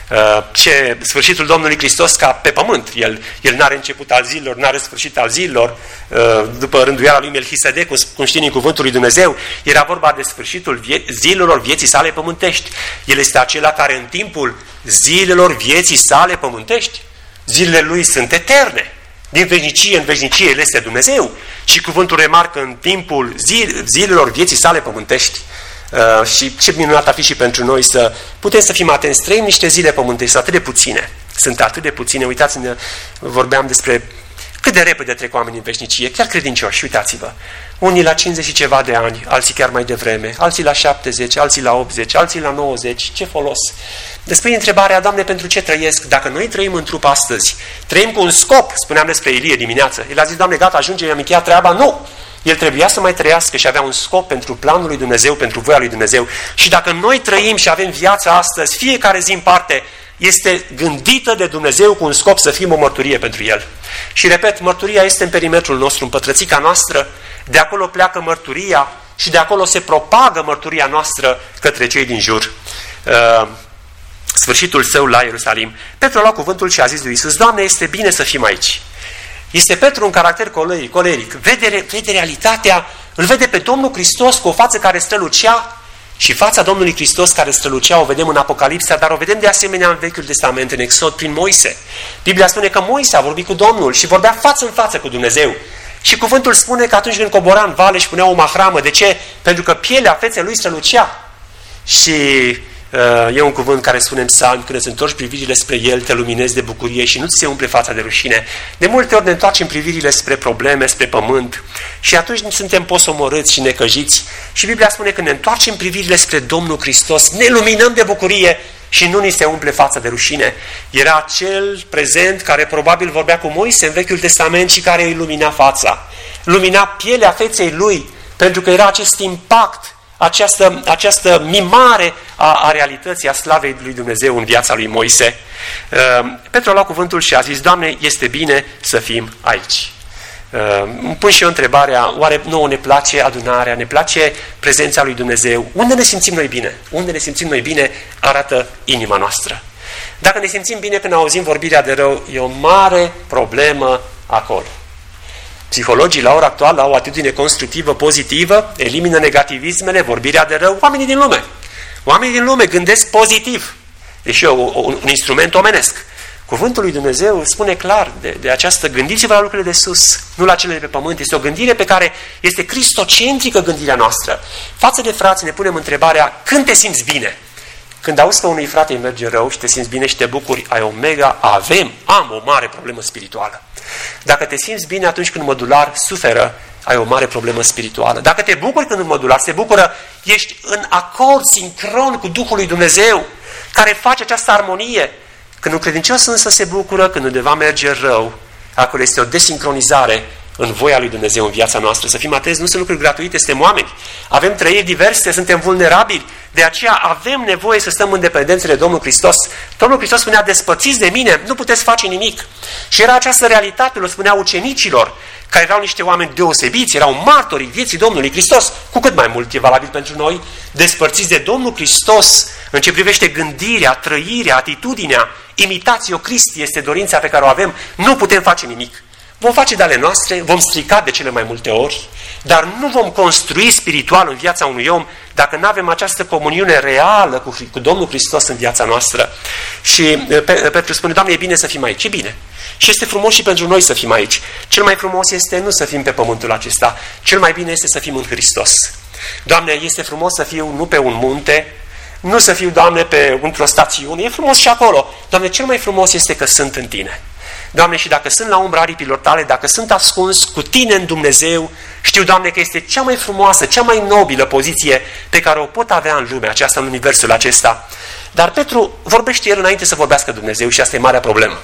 Ce sfârșitul Domnului Hristos ca pe pământ. El, el n-are început al zilelor, n-are sfârșit al zilelor. După rânduiala lui Melchisedec, cum știm în cuvântul lui Dumnezeu, era vorba de sfârșitul vie- zilelor vieții sale pământești. El este acela care în timpul zilelor vieții sale pământești, zilele lui sunt eterne. Din veșnicie în veșnicie El este Dumnezeu. Și cuvântul remarcă: în timpul zil, zilelor vieții sale pământești. Uh, și ce minunat ar fi și pentru noi să putem să fim atenți. Trăim niște zile pământești, sunt atât de puține. Sunt atât de puține. Uitați-ne, vorbeam despre cât de repede trec oamenii în veșnicie, chiar credincioși. Uitați-vă, unii la cincizeci și ceva de ani, alții chiar mai devreme, alții la șaptezeci, alții la optzeci, alții la nouăzeci. Ce folos? Despre întrebarea: Doamne, pentru ce trăiesc? Dacă noi trăim în trup astăzi, trăim cu un scop. Spuneam despre Ilie dimineață. El a zis: Doamne, gata, ajunge, mi-am încheiat treaba. Nu! El trebuia să mai trăiască și avea un scop pentru planul lui Dumnezeu, pentru voia lui Dumnezeu. Și dacă noi trăim și avem viața astăzi, fiecare zi în parte, este gândită de Dumnezeu cu un scop să fim o mărturie pentru El. Și repet, mărturia este în perimetrul nostru, în pătrățica noastră, de acolo pleacă mărturia și de acolo se propagă mărturia noastră către cei din jur. Uh, sfârșitul său la Ierusalim. Petru a luat cuvântul și a zis lui Iisus: Doamne, este bine să fim aici. Este Petru un caracter coleric, coleric. Vede, vede realitatea, îl vede pe Domnul Hristos cu o față care strălucea și fața Domnului Hristos care strălucea o vedem în Apocalipsa, dar o vedem de asemenea în Vechiul Testament, în Exod, prin Moise. Biblia spune că Moise a vorbit cu Domnul și vorbea față în față cu Dumnezeu. Și cuvântul spune că atunci când cobora în vale și punea o mahramă, de ce? Pentru că pielea feței lui strălucea. Și E un cuvânt care spune în psalm, când îți întorci privirile spre El, te luminezi de bucurie și nu ți se umple fața de rușine. De multe ori ne întoarcem privirile spre probleme, spre pământ și atunci suntem posomorâți și necăjiți. Și Biblia spune că ne întoarcem privirile spre Domnul Hristos, ne luminăm de bucurie și nu ni se umple fața de rușine. Era acel prezent care probabil vorbea cu Moise în Vechiul Testament și care îi lumina fața. Lumina pielea feței lui, pentru că era acest impact, această, această mimare a, a realității, a slavei lui Dumnezeu în viața lui Moise. Uh, Petru a luat cuvântul și a zis, Doamne, este bine să fim aici. Uh, îmi pun și eu întrebarea, oare nouă ne place adunarea, ne place prezența lui Dumnezeu? Unde ne simțim noi bine? Unde ne simțim noi bine arată inima noastră. Dacă ne simțim bine când auzim vorbirea de rău, e o mare problemă acolo. Psihologii la ora actuală au o atitudine constructivă, pozitivă, elimină negativismele, vorbirea de rău, oamenii din lume. Oamenii din lume gândesc pozitiv, deși e un instrument omenesc. Cuvântul lui Dumnezeu spune clar de, de această, gândiți-vă la lucrurile de sus, nu la cele de pe pământ. Este o gândire pe care este cristocentrică gândirea noastră. Față de frați ne punem întrebarea, când te simți bine? Când auzi că unui frate îi merge rău și te simți bine și te bucuri, ai o mega, avem, am o mare problemă spirituală. Dacă te simți bine atunci când mădular suferă, ai o mare problemă spirituală. Dacă te bucuri când un mădular se bucură, ești în acord sincron cu Duhul lui Dumnezeu, care face această armonie. Când un credincios însă se bucură, când undeva merge rău, acolo este o desincronizare în voia lui Dumnezeu în viața noastră. Să fim atenți, nu sunt lucruri gratuite, suntem oameni. Avem trăiri diverse, suntem vulnerabili, de aceea avem nevoie să stăm în dependență de Domnul Hristos. Domnul Hristos spunea, despățiți de mine, nu puteți face nimic. Și era această realitate, le spunea ucenicilor, care erau niște oameni deosebiți, erau martorii vieții Domnului Hristos, cu cât mai mult e valabil pentru noi, despărțiți de Domnul Hristos în ce privește gândirea, trăirea, atitudinea, imitatio Christi este dorința pe care o avem, nu putem face nimic. Vom face de ale noastre, vom strica de cele mai multe ori, dar nu vom construi spiritual în viața unui om dacă nu avem această comuniune reală cu, cu Domnul Hristos în viața noastră. Și Petru spune, Doamne, e bine să fim aici, e bine. Și este frumos și pentru noi să fim aici. Cel mai frumos este nu să fim pe pământul acesta, cel mai bine este să fim în Hristos. Doamne, este frumos să fiu nu pe un munte, nu să fiu, Doamne, pe, într-o stațiune, e frumos și acolo. Doamne, cel mai frumos este că sunt în Tine. Doamne, și dacă sunt la umbra aripilor Tale, dacă sunt ascuns cu Tine în Dumnezeu, știu, Doamne, că este cea mai frumoasă, cea mai nobilă poziție pe care o pot avea în lumea aceasta, în universul acesta. Dar Petru vorbește el înainte să vorbească Dumnezeu și asta e marea problemă.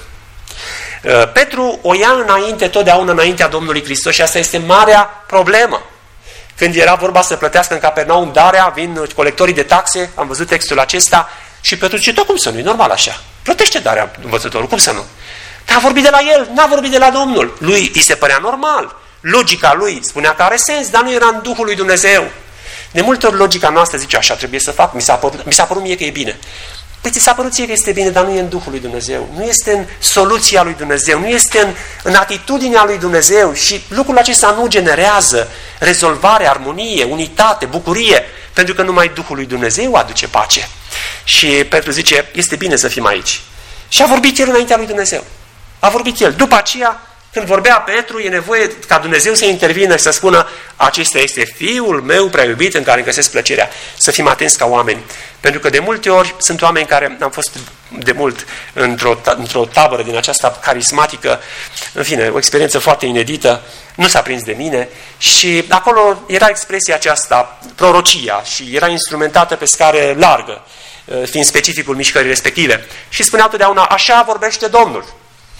Petru o ia înainte, totdeauna înaintea Domnului Hristos și asta este marea problemă. Când era vorba să plătească în Capernaum darea, vin colectorii de taxe, am văzut textul acesta, și Petru zice, tot cum să nu, e normal așa. Plătește darea învățătorul, cum să nu? Dar a vorbit de la el, n-a vorbit de la Domnul. Lui îi se părea normal. Logica lui spunea că are sens, dar nu era în Duhul lui Dumnezeu. De multe ori logica noastră zice, așa trebuie să fac, mi s-a părut, mi s-a părut mie că e bine. Păi ți s-a părut ție că este bine, dar nu e în Duhul lui Dumnezeu. Nu este în soluția lui Dumnezeu, nu este în, în atitudinea lui Dumnezeu și lucrul acesta nu generează rezolvare, armonie, unitate, bucurie, pentru că numai Duhul lui Dumnezeu aduce pace. Și Petru zice, este bine să fim aici. Și a vorbit el înaintea lui Dumnezeu. A vorbit el. După aceea, când vorbea Petru, e nevoie ca Dumnezeu să intervină și să spună, acesta este Fiul meu prea iubit în care îmi găsesc plăcerea. Să fim atenți ca oameni. Pentru că de multe ori sunt oameni care, am fost de mult într-o, într-o tabără din aceasta carismatică, în fine, o experiență foarte inedită, nu s-a prins de mine și acolo era expresia aceasta, prorocia, și era instrumentată pe scară largă, fiind specificul mișcării respective. Și spunea totdeauna, așa vorbește Domnul.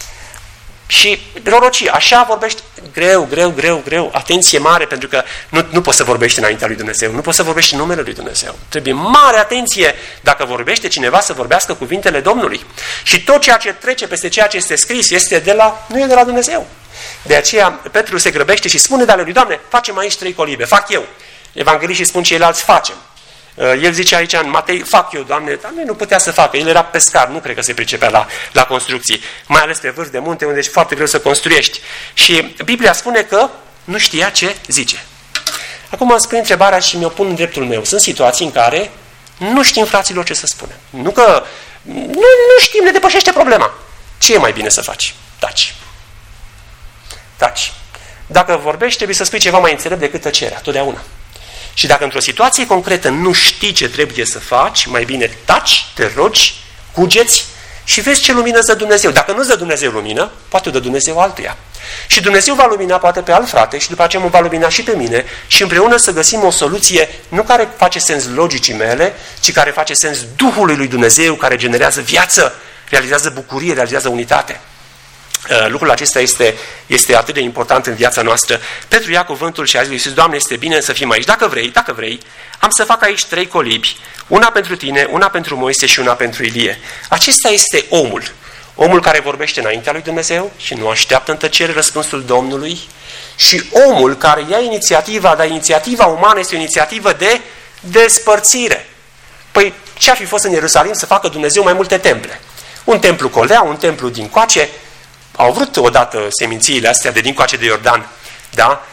Și prorocia, așa vorbești, greu, greu, greu, greu, atenție mare, pentru că nu, nu poți să vorbești înaintea lui Dumnezeu, nu poți să vorbești în numele lui Dumnezeu. Trebuie mare atenție dacă vorbește cineva să vorbească cuvintele Domnului. Și tot ceea ce trece peste ceea ce este scris este de la, nu e de la Dumnezeu. De aceea Petru se grăbește și spune de ale lui, Doamne, facem aici trei colibe, fac eu. Evangeliștii spun ceilalți, facem. El zice aici în Matei, fac eu, Doamne, dar nu putea să facă. El era pescar, nu cred că se pricepea la, la construcții, mai ales pe vârf de munte, unde e foarte greu să construiești. Și Biblia spune că nu știa ce zice. Acum îmi spune întrebarea și mi-o pun în dreptul meu. Sunt situații în care nu știm, fraților, ce să spunem. Nu că nu, nu știm, ne depășește problema. Ce e mai bine să faci? Taci. Taci. Dacă vorbești, trebuie să spui ceva mai înțelept decât tăcerea, totdeauna. Și dacă într-o situație concretă nu știi ce trebuie să faci, mai bine taci, te rogi, cugeți și vezi ce lumină dă Dumnezeu. Dacă nu dă Dumnezeu lumină, poate o dă Dumnezeu altuia. Și Dumnezeu va lumina poate pe alt frate și după aceea mă va lumina și pe mine și împreună să găsim o soluție nu care face sens logicii mele, ci care face sens Duhului lui Dumnezeu, care generează viață, realizează bucurie, realizează unitate. Lucrul acesta este, este atât de important în viața noastră. Petru ia cuvântul și a zis lui Iisus: Doamne, este bine să fim aici. Dacă vrei, dacă vrei, am să fac aici trei colibi, una pentru tine, una pentru Moise și una pentru Ilie. Acesta este omul. Omul care vorbește înaintea lui Dumnezeu și nu așteaptă în tăcere răspunsul Domnului, și omul care ia inițiativa, dar inițiativa umană este o inițiativă de despărțire. Păi ce-ar fi fost în Ierusalim să facă Dumnezeu mai multe temple? Un templu colea, un templu din coace. Au vrut odată semințiile astea de dincoace de Iordan, da?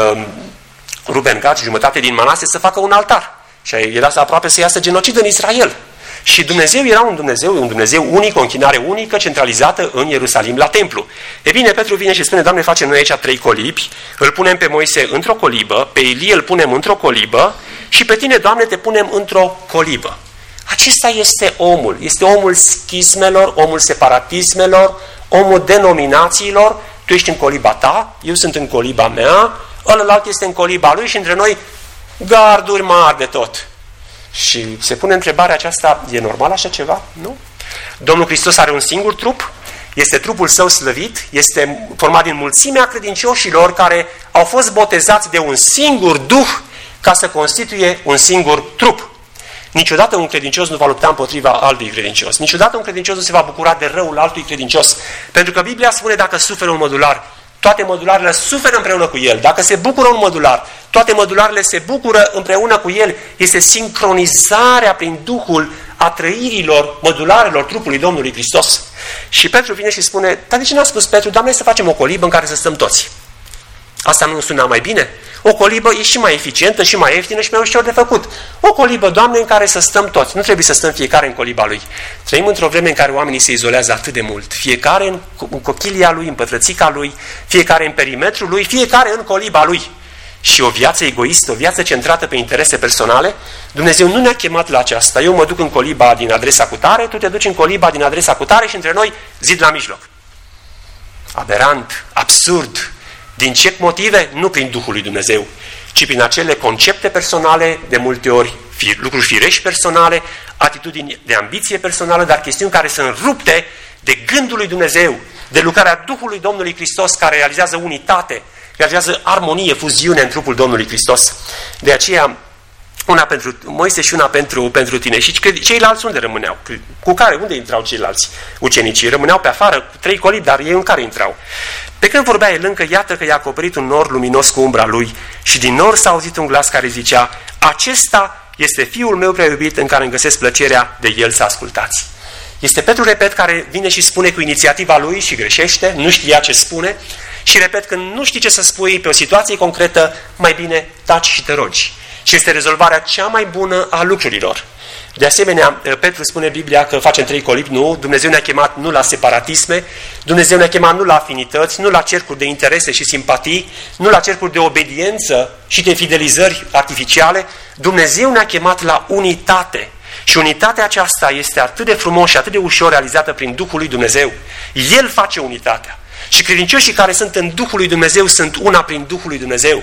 Ruben, Gad și jumătate din Manase să facă un altar. Și era aproape să iasă genocid în Israel. Și Dumnezeu era un Dumnezeu, un Dumnezeu unic, o închinare unică, centralizată în Ierusalim, la templu. E bine, Petru vine și spune: Doamne, facem noi aici trei colibi, îl punem pe Moise într-o colibă, pe Ilie îl punem într-o colibă și pe tine, Doamne, te punem într-o colibă. Acesta este omul, este omul schismelor, omul separatismelor, omul denominațiilor. Tu ești în coliba ta, eu sunt în coliba mea, ălălalt este în coliba lui și între noi garduri mari de tot. Și se pune întrebarea aceasta: e normal așa ceva? Nu? Domnul Hristos are un singur trup, este trupul său slăvit, este format din mulțimea credincioșilor care au fost botezați de un singur Duh ca să constituie un singur trup. Niciodată un credincios nu va lupta împotriva altui credincios. Niciodată un credincios nu se va bucura de răul altui credincios. Pentru că Biblia spune: dacă suferă un mădular, toate mădularele suferă împreună cu el. Dacă se bucură un mădular, toate mădularele se bucură împreună cu el. Este sincronizarea prin Duhul a trăirilor mădularelor trupului Domnului Hristos. Și Petru vine și spune: dar de ce n-a spus Petru: Doamne, să facem o colibă în care să stăm toți? Asta nu sună mai bine? O colibă e și mai eficientă, și mai ieftină, și mai ușor de făcut. O colibă, Doamne, în care să stăm toți. Nu trebuie să stăm fiecare în coliba lui. Trăim într-o vreme în care oamenii se izolează atât de mult. Fiecare în cochilia lui, în pătrățica lui, fiecare în perimetrul lui, fiecare în coliba lui. Și o viață egoistă, o viață centrată pe interese personale. Dumnezeu nu ne-a chemat la aceasta. Eu mă duc în coliba din adresa cutare, tu te duci în coliba din adresa cutare și între noi zid la mijloc. Aberant, absurd. Din ce motive? Nu prin Duhul lui Dumnezeu, ci prin acele concepte personale, de multe ori lucruri firești personale, atitudini de ambiție personală, dar chestiuni care sunt rupte de gândul lui Dumnezeu, de lucrarea Duhului Domnului Hristos, care realizează unitate, realizează armonie, fuziune în trupul Domnului Hristos. De aceea, una pentru Moise și una pentru, pentru tine. Și ceilalți unde rămâneau? Cu care? Unde intrau ceilalți ucenicii? Rămâneau pe afară cu trei colibi, dar ei în care intrau? Pe când vorbea el încă, iată că i-a acoperit un nor luminos cu umbra lui și din nor s-a auzit un glas care zicea: acesta este Fiul meu prea iubit, în care îmi găsesc plăcerea, de el să ascultați. Este Petru, repet, care vine și spune cu inițiativa lui și greșește, nu știa ce spune și, repet, când nu știi ce să spui pe o situație concretă, mai bine taci și te rogi. Și este rezolvarea cea mai bună a lucrurilor. De asemenea, Petru spune Biblia că facem trei colibi. Nu, Dumnezeu ne-a chemat nu la separatisme, Dumnezeu ne-a chemat nu la afinități, nu la cercuri de interese și simpatii, nu la cercuri de obediență și de fidelizări artificiale. Dumnezeu ne-a chemat la unitate. Și unitatea aceasta este atât de frumos și atât de ușor realizată prin Duhul lui Dumnezeu. El face unitatea. Și credincioșii care sunt în Duhul lui Dumnezeu sunt una prin Duhul lui Dumnezeu.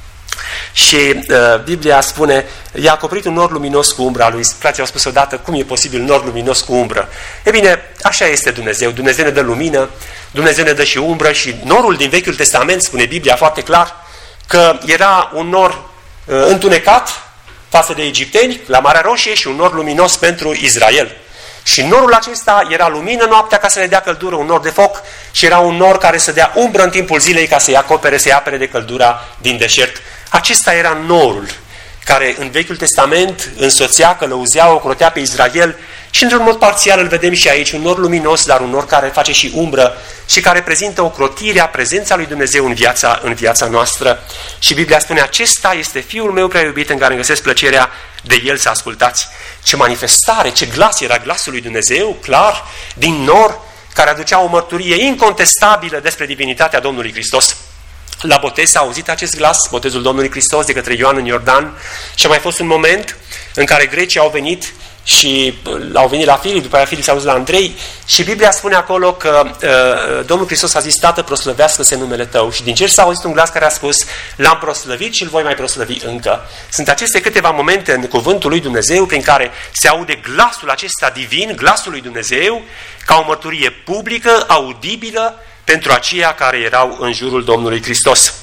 Și uh, Biblia spune: i-a acoperit un nor luminos cu umbra lui. Frații au spus odată: cum e posibil nor luminos cu umbră? E bine, așa este Dumnezeu. Dumnezeu ne dă lumină, Dumnezeu ne dă și umbră. Și norul din Vechiul Testament, spune Biblia foarte clar, că era un nor uh, întunecat față de egipteni la Marea Roșie și un nor luminos pentru Israel. Și norul acesta era lumină noaptea ca să le dea căldură, un nor de foc, și era un nor care să dea umbră în timpul zilei ca să-i acopere, să-i apere de căldura din deșert. Acesta era norul care în Vechiul Testament însoțea, călăuzea, ocrotea pe Israel și într-un mod parțial îl vedem și aici, un nor luminos, dar un nor care face și umbră și care prezintă ocrotirea, prezența lui Dumnezeu în viața, în viața noastră. Și Biblia spune: acesta este Fiul meu prea iubit, în care îmi găsesc plăcerea, de el să ascultați. Ce manifestare, ce glas era glasul lui Dumnezeu, clar, din nor, care aducea o mărturie incontestabilă despre divinitatea Domnului Hristos. la botez s-a auzit acest glas, botezul Domnului Hristos de către Ioan în Iordan, și a mai fost un moment în care grecii au venit și au venit la Filip, după aia Filip s-a auzit la Andrei și Biblia spune acolo că uh, Domnul Hristos a zis: Tată, proslăvească-se numele Tău. Și din cer s-a auzit un glas care a spus: L-am proslăvit și îl voi mai proslăvi încă. Sunt aceste câteva momente în cuvântul lui Dumnezeu prin care se aude glasul acesta divin, glasul lui Dumnezeu, ca o mărturie publică, audibilă, pentru aceia care erau în jurul Domnului Hristos.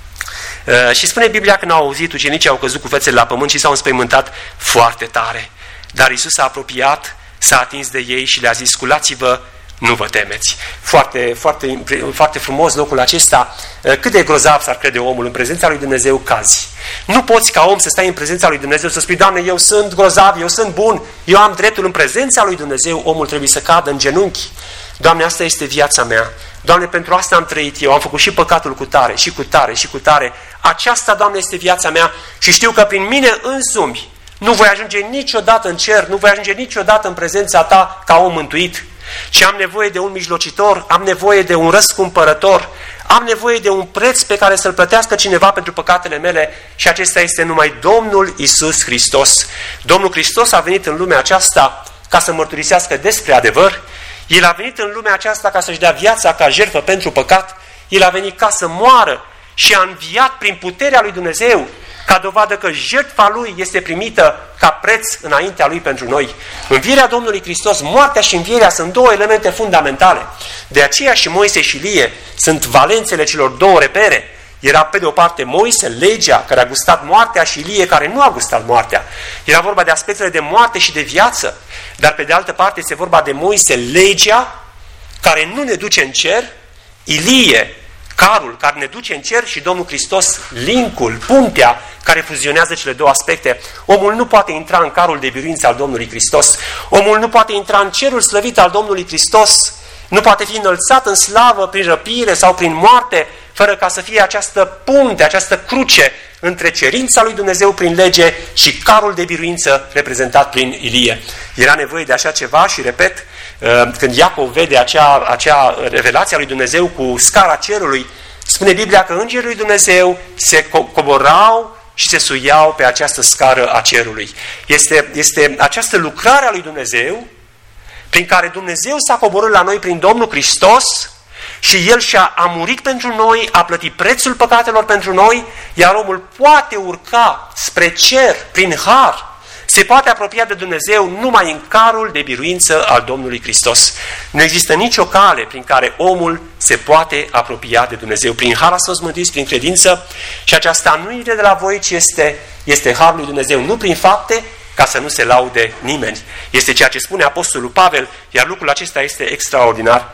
Uh, și spune Biblia că n-au auzit, ucenicii au căzut cu fețele la pământ și s-au înspăimântat foarte tare. Dar Iisus s-a apropiat, s-a atins de ei și le-a zis: sculați-vă, nu vă temeți. Foarte, foarte, foarte frumos locul acesta. Cât de grozav s-ar crede omul în prezența lui Dumnezeu, cazi. Nu poți ca om să stai în prezența lui Dumnezeu să spui: Doamne, eu sunt grozav, eu sunt bun, eu am dreptul. În prezența lui Dumnezeu omul trebuie să cadă în genunchi. Doamne, asta este viața mea. Doamne, pentru asta am trăit eu, am făcut și păcatul cu tare, și cu tare, și cu tare. Aceasta, Doamne, este viața mea și știu că prin mine însumi nu voi ajunge niciodată în cer, nu voi ajunge niciodată în prezența Ta ca om mântuit, ci am nevoie de un mijlocitor, am nevoie de un răscumpărător, am nevoie de un preț pe care să-l plătească cineva pentru păcatele mele și acesta este numai Domnul Iisus Hristos. Domnul Hristos a venit în lumea aceasta ca să mărturisească despre adevăr, El a venit în lumea aceasta ca să-și dea viața ca jertfă pentru păcat, El a venit ca să moară și a înviat prin puterea lui Dumnezeu, ca dovadă că jertfa Lui este primită ca preț înaintea Lui pentru noi. Învierea Domnului Hristos, moartea și învierea sunt două elemente fundamentale. De aceea și Moise și Ilie sunt valențele celor două repere. Era pe de o parte Moise, legea, care a gustat moartea, și Ilie, care nu a gustat moartea. Era vorba de aspectele de moarte și de viață. Dar pe de altă parte este vorba de Moise, legea, care nu ne duce în cer, Ilie, carul care ne duce în cer, și Domnul Hristos, linkul, puntea care fuzionează cele două aspecte. Omul nu poate intra în carul de biruință al Domnului Hristos. Omul nu poate intra în cerul slăvit al Domnului Hristos. Nu poate fi înălțat în slavă prin răpire sau prin moarte, fără ca să fie această punte, această cruce între cerința lui Dumnezeu prin lege și carul de biruință reprezentat prin Ilie. Era nevoie de așa ceva și, repet, când Iacov vede acea, acea revelație a lui Dumnezeu cu scara cerului, spune Biblia că îngerii lui Dumnezeu se coborau și se suiau pe această scară a cerului. Este, este această lucrare a lui Dumnezeu prin care Dumnezeu s-a coborât la noi prin Domnul Hristos și El și-a a murit pentru noi, a plătit prețul păcatelor pentru noi, iar omul poate urca spre cer prin har. Se poate apropia de Dumnezeu numai în carul de biruință al Domnului Hristos. Nu există nicio cale prin care omul se poate apropia de Dumnezeu. Prin har ați fost mântuiți prin credință și aceasta nu e de la voi, ci este, este harul lui Dumnezeu, nu prin fapte, ca să nu se laude nimeni. Este ceea ce spune Apostolul Pavel, iar lucrul acesta este extraordinar.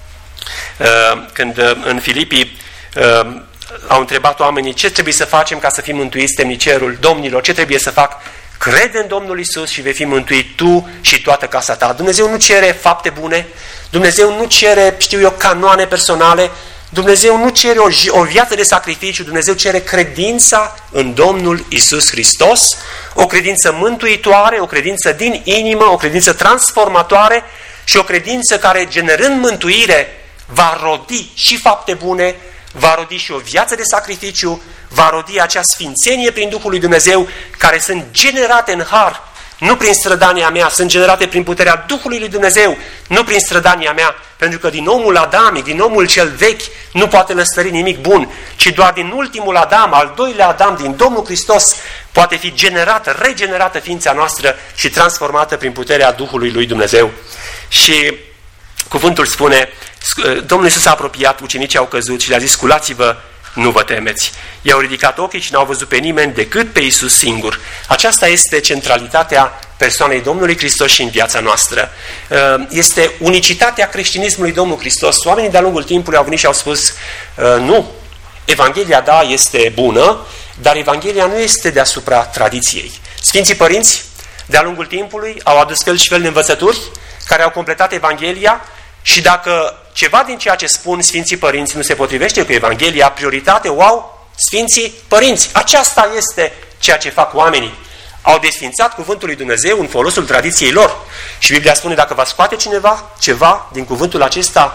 Când în Filipii au întrebat oamenii: ce trebuie să facem ca să fim mântuiți, temnicerul domnilor, ce trebuie să fac? Crede în Domnul Iisus și vei fi mântuit tu și toată casa ta. Dumnezeu nu cere fapte bune, Dumnezeu nu cere, știu eu, canoane personale, Dumnezeu nu cere o, o viață de sacrificiu, Dumnezeu cere credința în Domnul Iisus Hristos, o credință mântuitoare, o credință din inimă, o credință transformatoare și o credință care, generând mântuire, va rodi și fapte bune, va rodi și o viață de sacrificiu, va rodi acea sfințenie prin Duhul lui Dumnezeu, care sunt generate în har, nu prin strădania mea, sunt generate prin puterea Duhului lui Dumnezeu, nu prin strădania mea, pentru că din omul adamic, din omul cel vechi, nu poate lăstări nimic bun, ci doar din ultimul Adam, al doilea Adam, din Domnul Hristos, poate fi generată, regenerată ființa noastră și transformată prin puterea Duhului lui Dumnezeu. Și cuvântul spune, Domnul Iisus s-a apropiat, ucenicii au căzut și le-a zis: sculați-vă, nu vă temeți. I-au ridicat ochii și n-au văzut pe nimeni decât pe Iisus singur. Aceasta este centralitatea persoanei Domnului Hristos și în viața noastră. Este unicitatea creștinismului Domnului Hristos. Oamenii de-a lungul timpului au venit și au spus: nu, Evanghelia, da, este bună, dar Evanghelia nu este deasupra tradiției. Sfinții părinți, de-a lungul timpului, au adus fel și fel de învățături care au completat Evanghelia. Și dacă ceva din ceea ce spun Sfinții Părinți nu se potrivește cu Evanghelia, prioritate o au Sfinții Părinți. Aceasta este ceea ce fac oamenii. Au desfințat cuvântul lui Dumnezeu în folosul tradiției lor. Și Biblia spune: dacă va scoate cineva ceva din cuvântul acesta,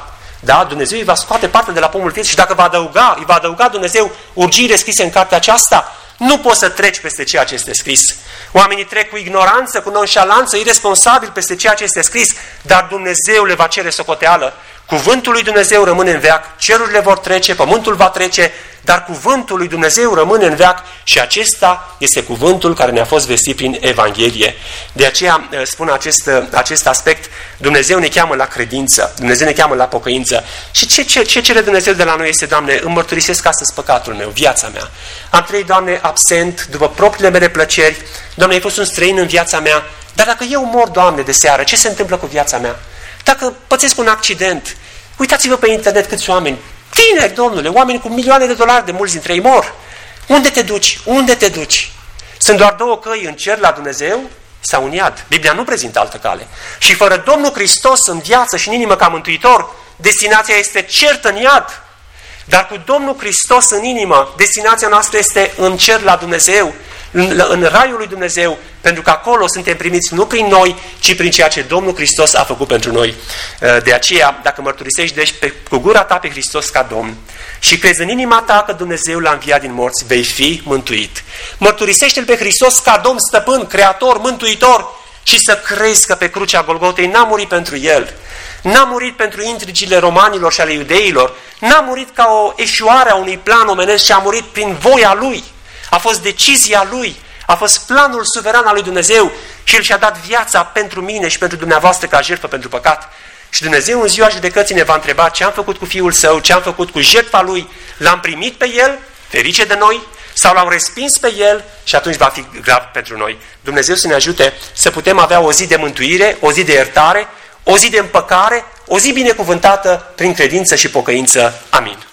Da? Dumnezeu îi va scoate parte de la pomul vieții și dacă va adăuga, îi va adăuga Dumnezeu urgiile scrise în cartea aceasta, nu poți să treci peste ceea ce este scris. Oamenii trec cu ignoranță, cu nonșalanță, irresponsabil peste ceea ce este scris, dar Dumnezeu le va cere socoteală. Cuvântul lui Dumnezeu rămâne în veac, cerurile vor trece, pământul va trece, dar cuvântul lui Dumnezeu rămâne în veac și acesta este cuvântul care ne-a fost vestit prin Evanghelie. De aceea spun acest, acest aspect, Dumnezeu ne cheamă la credință, Dumnezeu ne cheamă la pocăință. Și ce, ce, ce cere Dumnezeu de la noi este, Doamne, îmi mărturisesc astăzi păcatul meu, viața mea. Am trăit, Doamne, absent, după propriile mele plăceri, Doamne, ai fost un străin în viața mea, dar dacă eu mor, Doamne, de seară, ce se întâmplă cu viața mea? Dacă pățesc un accident, uitați-vă pe internet câți oameni, tineri, Domnule, oameni cu milioane de dolari, de mulți dintre ei mor. Unde te duci? Unde te duci? Sunt doar două căi, în cer la Dumnezeu sau în iad. Biblia nu prezintă altă cale. Și fără Domnul Hristos în viață și în inimă ca mântuitor, destinația este certă în iad. Dar cu Domnul Hristos în inimă, destinația noastră este în cer la Dumnezeu, în, în raiul lui Dumnezeu, pentru că acolo suntem primiți nu prin noi, ci prin ceea ce Domnul Hristos a făcut pentru noi. De aceea, dacă mărturisești deci pe, cu gura ta pe Hristos ca Domn și crezi în inima ta că Dumnezeu l-a înviat din morți, vei fi mântuit. Mărturisește-L pe Hristos ca Domn, Stăpân, Creator, Mântuitor și să crezi că pe crucea Golgotei n-a murit pentru El. N-a murit pentru intrigile romanilor și ale iudeilor, n-a murit ca o eșuare a unui plan omenesc, ci a murit prin voia Lui. A fost decizia Lui, a fost planul suveran al lui Dumnezeu și El și-a dat viața pentru mine și pentru dumneavoastră ca jertfă pentru păcat. Și Dumnezeu în ziua judecății ne va întreba ce am făcut cu Fiul Său, ce am făcut cu jertfa Lui, l-am primit pe El, ferice de noi, sau l-am respins pe El și atunci va fi grav pentru noi. Dumnezeu să ne ajute să putem avea o zi de mântuire, o zi de iertare, o zi de împăcare, o zi binecuvântată prin credință și pocăință. Amin.